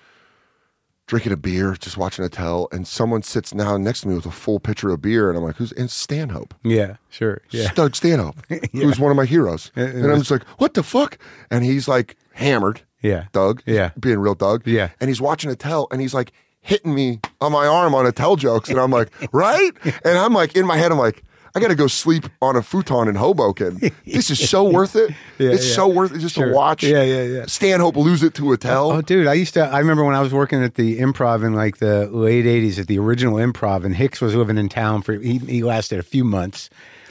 drinking a beer, just watching Attell, and someone sits down next to me with a full pitcher of beer, and I'm like, "Who's?" And it's Stanhope. Yeah, sure. Yeah. Doug Stanhope, who's one of my heroes. It- it and I'm was- just like, what the fuck? And he's like hammered. Yeah. Doug. Yeah. Being real Doug. Yeah. And he's watching Attell and he's like hitting me on my arm on Attell jokes. And I'm like, right? And I'm like, in my head, I'm like, I got to go sleep on a futon in Hoboken. This is so worth it. Yeah, it's yeah. so worth it just Sure. to watch Yeah, yeah, yeah. Stanhope lose it to Attell. Oh, dude, I used to. I remember when I was working at the Improv in like the late eighties at the original Improv, and Hicks was living in town for. He, he lasted a few months,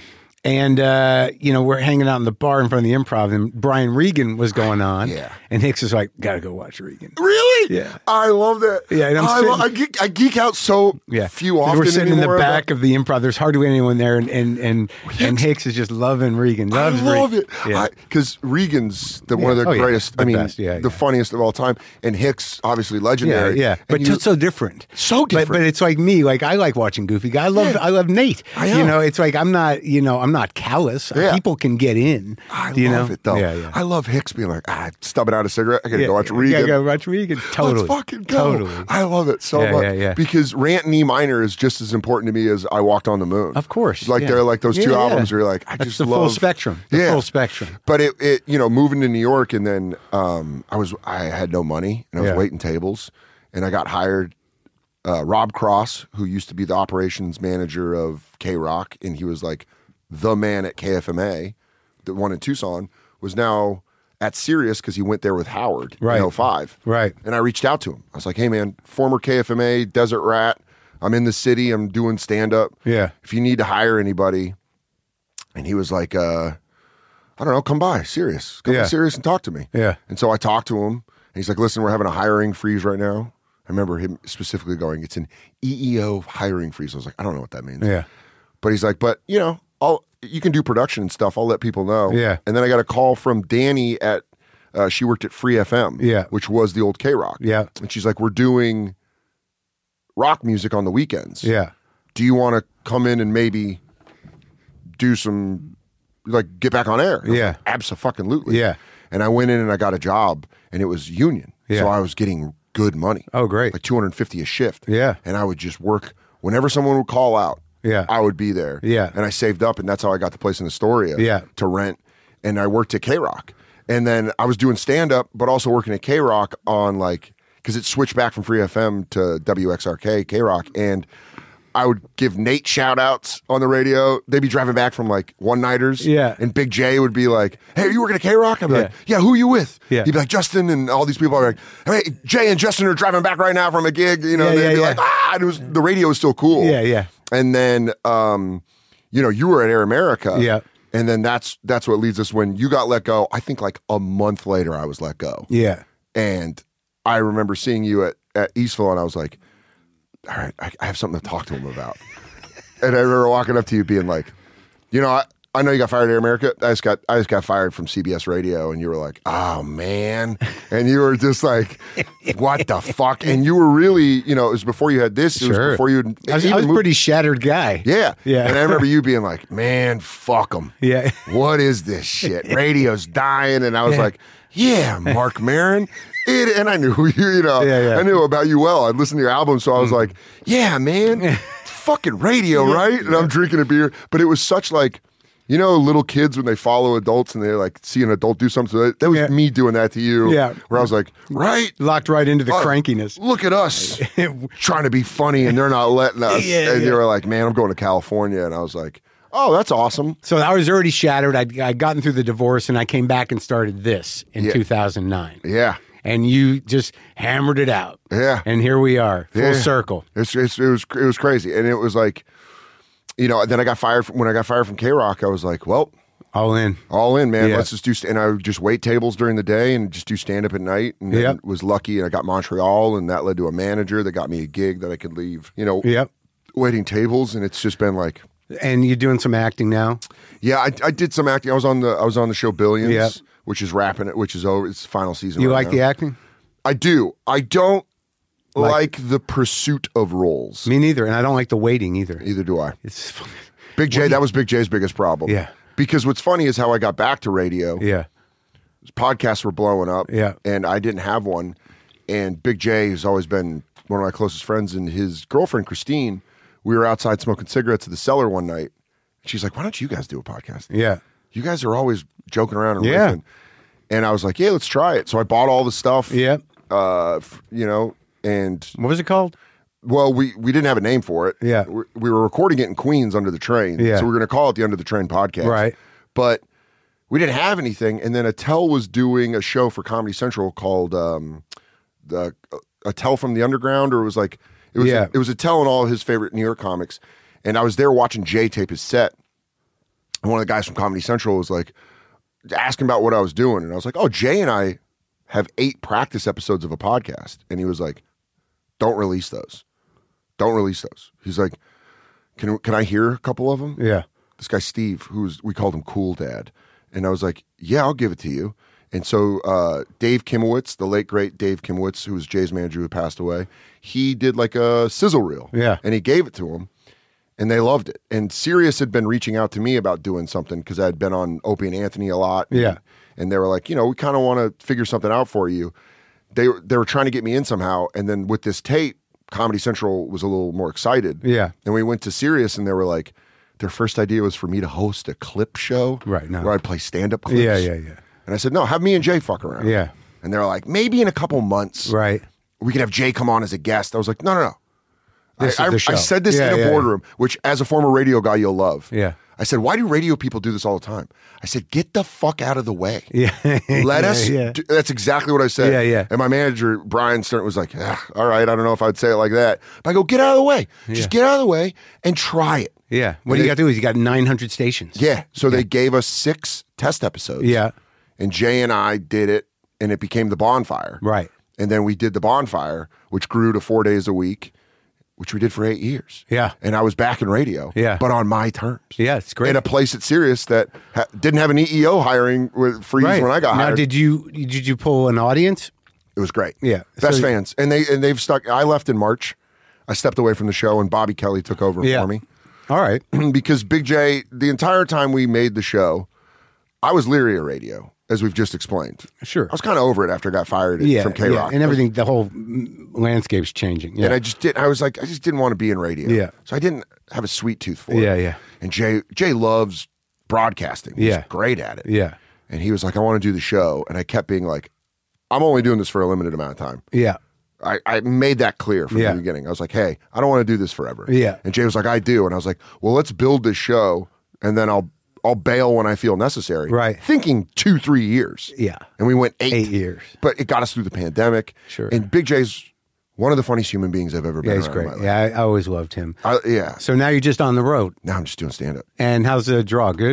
and uh, you know we're hanging out in the bar in front of the Improv, and Brian Regan was going on. Yeah. And Hicks was like, "Gotta go watch Regan." Really? Yeah. I love that. Yeah, and I'm I, sitting- lo- I, geek, I geek out so Yeah, few often We're sitting in the anymore about- back of the Improv. There's hardly anyone there, and and and, and Hicks is just loving Regan. I Loves love Regan. it. Yeah. Because Regan's the, one of Yeah. the Oh, yeah. greatest, The I mean, best. Yeah, the yeah. funniest of all time. And Hicks, obviously Yeah, legendary. yeah, And but you- just so different. So But, different. but it's like me. Like I like watching Goofy Guy. I love Yeah. I love Nate. I You know. know, it's like I'm not. You know, I'm not callous. Yeah. People can get in. I you love know? it, though. Yeah, yeah. I love Hicks being like, ah, stubbing out a cigarette. I got to yeah, go watch yeah, Regan. Yeah, go watch Regan. Totally. Let's fucking go. Totally. I love it so Yeah, much. yeah, yeah. Because Rant and E Minor is just as important to me as I Walked on the Moon. Of course. Like yeah. they're like those two Yeah, yeah. albums where you're like, I That's just the love full spectrum. The Yeah. full spectrum. But it, it, you know, moving to New York and then um, I was, I had no money and I was Yeah. waiting tables and I got hired. Uh, Rob Cross, who used to be the operations manager of K Rock, and he was like the man at K F M A, the one in Tucson, was now at Sirius because he went there with Howard Right. in oh five. Right. And I reached out to him. I was like, hey, man, former K F M A, Desert Rat. I'm in the city. I'm doing stand up. Yeah. If you need to hire anybody. And he was like, uh, I don't know, come by, Sirius. Come Yeah. by Sirius and talk to me. Yeah. And so I talked to him. And he's like, listen, we're having a hiring freeze right now. I remember him specifically going, it's an E E O hiring freeze. I was like, I don't know what that means. Yeah. But he's like, but, you know, I'll, you can do production and stuff. I'll let people know. Yeah. And then I got a call from Danny at, uh, she worked at Free F M, Yeah. which was the old K Rock. Yeah. And she's like, we're doing rock music on the weekends. Yeah. Do you want to come in and maybe do some, like, get back on air? And I was Yeah. like, Abso-fucking-lutely. Yeah. And I went in and I got a job, and it was union. Yeah. So I was getting good money. Oh, great. Like two hundred fifty a shift. Yeah. And I would just work whenever someone would call out. Yeah. I would be there. Yeah. And I saved up, and that's how I got the place in Astoria. Yeah. To rent. And I worked at K Rock. And then I was doing stand up, but also working at K Rock on like, because it switched back from Free F M to W X R K, K Rock. And I would give Nate shout outs on the radio. They'd be driving back from like one nighters. Yeah. And Big J would be like, hey, are you working at K Rock? I'd be Yeah. like, yeah, who are you with? Yeah. He'd be like, Justin, and all these people are like, hey, Jay and Justin are driving back right now from a gig. You know, Yeah, and they'd yeah, be yeah. like, ah, and it was, the radio was still cool. Yeah, yeah. And then, um, you know, you were at Air America. Yeah. And then that's that's what leads us when you got let go. I think like a month later, I was let go. Yeah. And I remember seeing you at, at Eastville, and I was like, all right, I, I have something to talk to him about. And I remember walking up to you being like, you know, I, I know you got fired at Air America. I just got I just got fired from C B S Radio, and you were like, oh man, and you were just like, what the fuck? And you were really, you know, it was before you had this. It Sure. was before you. I was, I was a pretty shattered guy. Yeah, Yeah. And I remember you being like, man, fuck them. Yeah. What is this shit? Radio's dying, and I was Yeah. like, yeah, Mark Maron. It, and I knew who you, you know, Yeah, yeah. I knew about you well. I'd listened to your album, so I was like, yeah, man, fucking radio, right? And I'm drinking a beer, but it was such like, you know, little kids when they follow adults and they like see an adult do something. So that, that was Yeah. me doing that to you. Yeah. Where I was like, right, Locked right into the Oh, crankiness. look at us trying to be funny, and they're not letting us. Yeah, and yeah. you were like, man, I'm going to California, and I was like, oh, that's awesome. So I was already shattered. I'd, I'd gotten through the divorce, and I came back and started this in Yeah. two thousand nine. Yeah. And you just hammered it out. Yeah. And here we are, full Yeah. circle. It's, it's, it was it was crazy, and it was like, you know. Then I got fired from, when I got fired from K Rock. I was like, well, All in. all in, man. Yeah. Let's just do. st- And I would just wait tables during the day and just do stand up at night. And then Yep. was lucky, and I got Montreal, and that led to a manager that got me a gig that I could leave. You know, Yep. waiting tables, and it's just been like, And you're doing some acting now? yeah. I, I did some acting. I was on the I was on the show Billions, Yep. which is wrapping it, which is over. It's the final season. You right like now. the acting? I do. I don't Like- like the pursuit of roles. Me neither. And I don't like the waiting either. Either do I. It's Big J, that was Big J's biggest problem. Yeah. Because what's funny is how I got back to radio. Yeah. Podcasts were blowing up. Yeah. And I didn't have one. And Big J, who's always been one of my closest friends, and his girlfriend, Christine, we were outside smoking cigarettes at the cellar one night. She's like, why don't you guys do a podcast? Yeah. You guys are always joking around and Yeah. riffing. And I was like, yeah, let's try it. So I bought all the stuff. Yeah. Uh, f- you know, and What was it called? well, we, we didn't have a name for it. Yeah. We, we were recording it in Queens under the train. Yeah. So we were going to call it the Under the Train podcast. Right. But we didn't have anything. And then Attell was doing a show for Comedy Central called um, the uh, Attell from the Underground, or it was like, it was, Yeah. it was Attell and all of his favorite New York comics. And I was there watching Jay tape his set. And one of the guys from Comedy Central was like, asking about what I was doing. And I was like, oh, Jay and I have eight practice episodes of a podcast. And he was like, don't release those. Don't release those. He's like, can can I hear a couple of them? Yeah. This guy, Steve, who's, we called him Cool Dad. And I was like, yeah, I'll give it to you. And so uh, Dave Kimowitz, the late, great Dave Kimowitz, who was Jay's manager who passed away, he did like a sizzle reel. Yeah. And he gave it to him. And they loved it. And Sirius had been reaching out to me about doing something because I had been on Opie and Anthony a lot. Yeah. And they were like, you know, we kind of want to figure something out for you. They, they were trying to get me in somehow. And then with this tape, Comedy Central was a little more excited. Yeah. And we went to Sirius, and they were like, their first idea was for me to host a clip show. Right, no. Where I'd play stand-up clips. Yeah, yeah, yeah. And I said, no, have me and Jay fuck around. Yeah. And they're like, maybe in a couple months, Right. we could have Jay come on as a guest. I was like, no, no, no. This I, is the I- show. I said this Yeah, in a yeah, boardroom, which as a former radio guy, you'll love. Yeah. I said, why do radio people do this all the time? I said, get the fuck out of the way. Yeah. Let us. Yeah. Do, that's exactly what I said. Yeah, yeah. And my manager, Brian Stern, was like, ah, all right, I don't know if I'd say it like that. But I go, get out of the way. Just Yeah. get out of the way and try it. Yeah. What And do you they- got to do is you got nine hundred stations. Yeah. So they gave us six test episodes. Yeah. And Jay and I did it, and it became the bonfire. Right. And then we did the bonfire, which grew to four days a week, which we did for eight years. Yeah. And I was back in radio. Yeah. But on my terms. Yeah, it's great. In a place at Sirius that ha- didn't have an E E O hiring with freeze Right. when I got now, hired. did you did you pull an audience? It was great. Yeah. Best So- fans. And they and they've stuck. I left in March. I stepped away from the show, and Bobby Kelly took over Yeah. for me. All right. Because Big J, the entire time we made the show, I was leery of radio, as we've just explained. Sure. I was kind of over it after I got fired Yeah. from K Rock. Yeah. And everything, the whole mm, landscape's changing. Yeah. And I just did. I was like, I just didn't want to be in radio. Yeah. So I didn't have a sweet tooth for it. Yeah, yeah. And Jay, Jay loves broadcasting. He's Yeah. great at it. yeah. And he was like, I want to do the show. And I kept being like, I'm only doing this for a limited amount of time. Yeah. I, I made that clear from Yeah. the beginning. I was like, hey, I don't want to do this forever. Yeah. And Jay was like, I do. And I was like, well, let's build this show, and then I'll I'll bail when I feel necessary. Right. Thinking two, three years. Yeah. And we went eight. Eight years. But it got us through the pandemic. Sure. And Big J's one of the funniest human beings I've ever been Yeah, he's around great. in my life. Yeah, I, I always loved him. I, yeah. So now you're just on the road. Now I'm just doing stand up. And how's the draw? Good?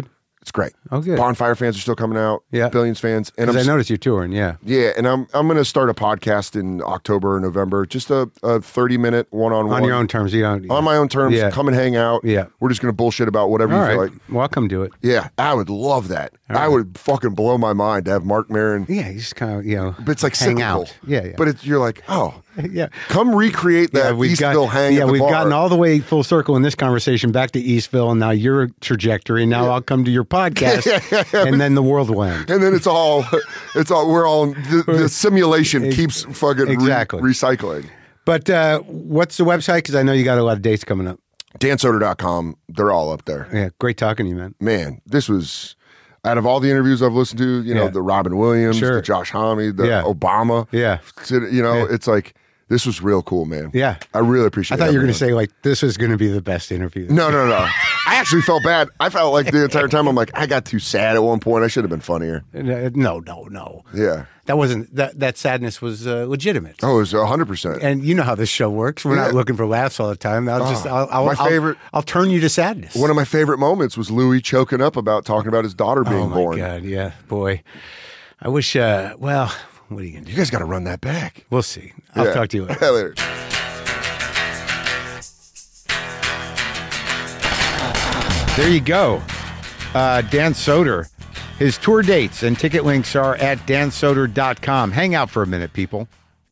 It's great. Oh, good. Bonfire fans are still coming out. Yeah. Billions fans. And Because I'm, I noticed you're touring, yeah. yeah, and I'm I'm going to start a podcast in October or November. Just a, a thirty minute one on one. On your own terms, you don't. On my own terms. Yeah. Come and hang out. Yeah. We're just going to bullshit about whatever All you right. feel like. Well, I'll come do it. Yeah, I would love that. All I right. would fucking blow my mind to have Mark Maron. Yeah, you just kind of, you know, But it's like hang cyclical. out. Yeah, yeah. But it's, you're like, oh, yeah. come recreate that we've Eastville got, hang Yeah, at the we've bar. gotten all the way full circle in this conversation back to Eastville, and now your trajectory. Now I'll come to your podcast, and then the world will end. And then it's all, it's all, we're all, the, the simulation keeps fucking re- Exactly. recycling. But uh, what's the website? Because I know you got a lot of dates coming up. Dan Soder dot com, they're all up there. Yeah, great talking to you, man. Man, this was, out of all the interviews I've listened to, you know, Yeah. the Robin Williams, Sure. the Josh Homme, the Yeah. Obama, Yeah. you know, Yeah. it's like, this was real cool, man. Yeah. I really appreciate I it. thought you were going to say, like, this is going to be the best interview. No, no, no. I actually felt bad. I felt like the entire time, I'm like, I got too sad at one point. I should have been funnier. No, no, no. Yeah. That wasn't, that, that sadness was uh, legitimate. Oh, it was one hundred percent. And you know how this show works. We're not Yeah. looking for laughs all the time. I'll just, I'll, I'll, my I'll- favorite- I'll, turn you to sadness. One of my favorite moments was Louis choking up about talking about his daughter being oh my born. God, yeah, boy. I wish, uh, well, what are you going to do? You guys got to run that back. We'll see. I'll Yeah. talk to you later. later. There you go. Uh, Dan Soder. His tour dates and ticket links are at dan soder dot com. Hang out for a minute, people.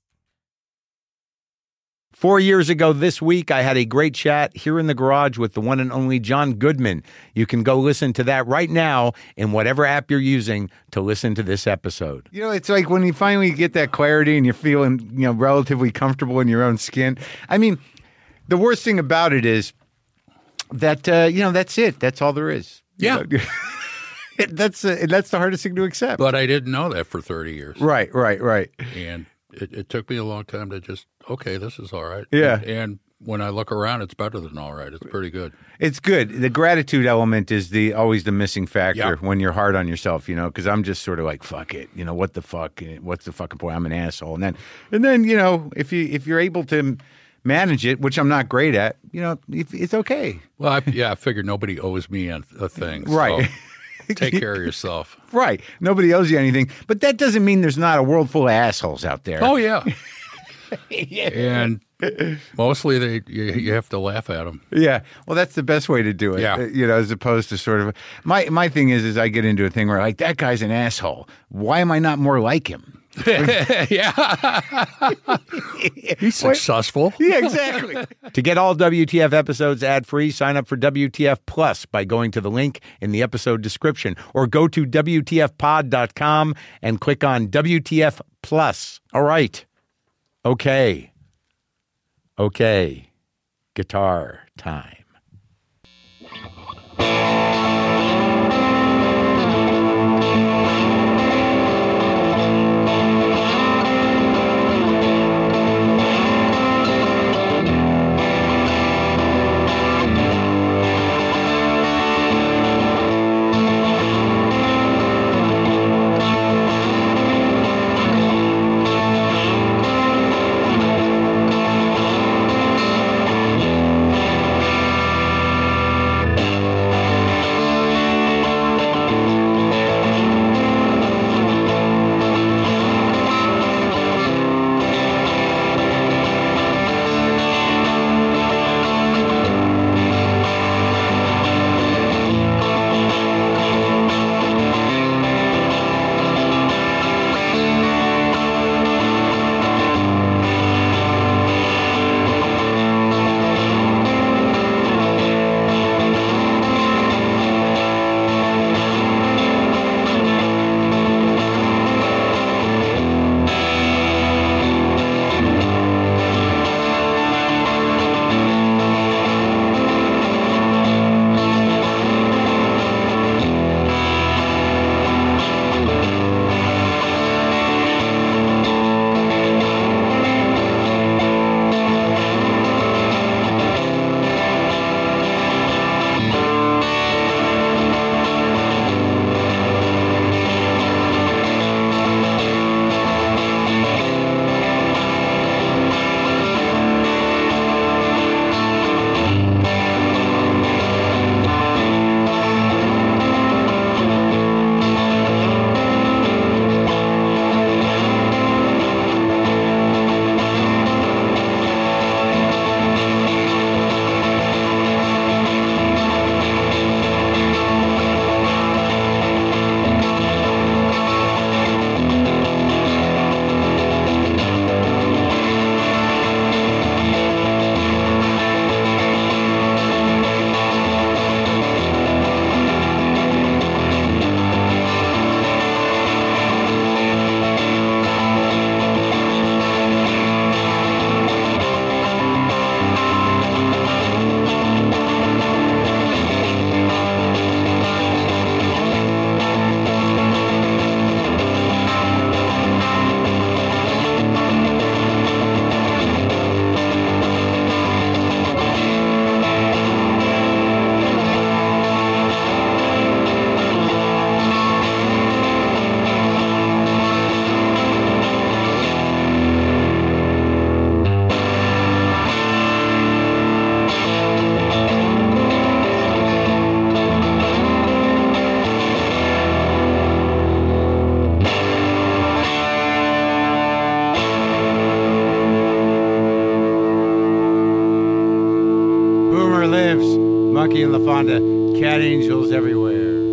Four years ago this week, I had a great chat here in the garage with the one and only John Goodman. You can go listen to that right now in whatever app you're using to listen to this episode. You know, it's like when you finally get that clarity and you're feeling, you know, relatively comfortable in your own skin. I mean, the worst thing about it is that, uh, you know, that's it. That's all there is. Yeah. You know? that's uh, that's the hardest thing to accept. But I didn't know that for thirty years. Right, right, right. And it, it took me a long time to just, okay, this is all right. Yeah. And, and when I look around, it's better than all right. It's pretty good. It's good. The gratitude element is the always the missing factor Yeah. when you're hard on yourself, you know, because I'm just sort of like, fuck it, you know, what the fuck, what's the fucking point? I'm an asshole, and then, and then, you know, if you if you're able to manage it, which I'm not great at, you know, if, it's okay, Well, I, yeah, I figured nobody owes me a, a thing. so right? take care of yourself. Right. Nobody owes you anything, but that doesn't mean there's not a world full of assholes out there. Oh, yeah. And mostly they you, you have to laugh at them. Yeah, well, that's the best way to do it. Yeah. uh, you know, as opposed to sort of my my thing is is I get into a thing where like that guy's an asshole. Why am I not more like him? Yeah. He's successful. Yeah, exactly. To get all W T F episodes ad-free, sign up for W T F Plus by going to the link in the episode description or go to W T F pod dot com and click on W T F Plus. All right. Okay. Okay. Guitar time. Monkey and LaFonda, cat angels everywhere.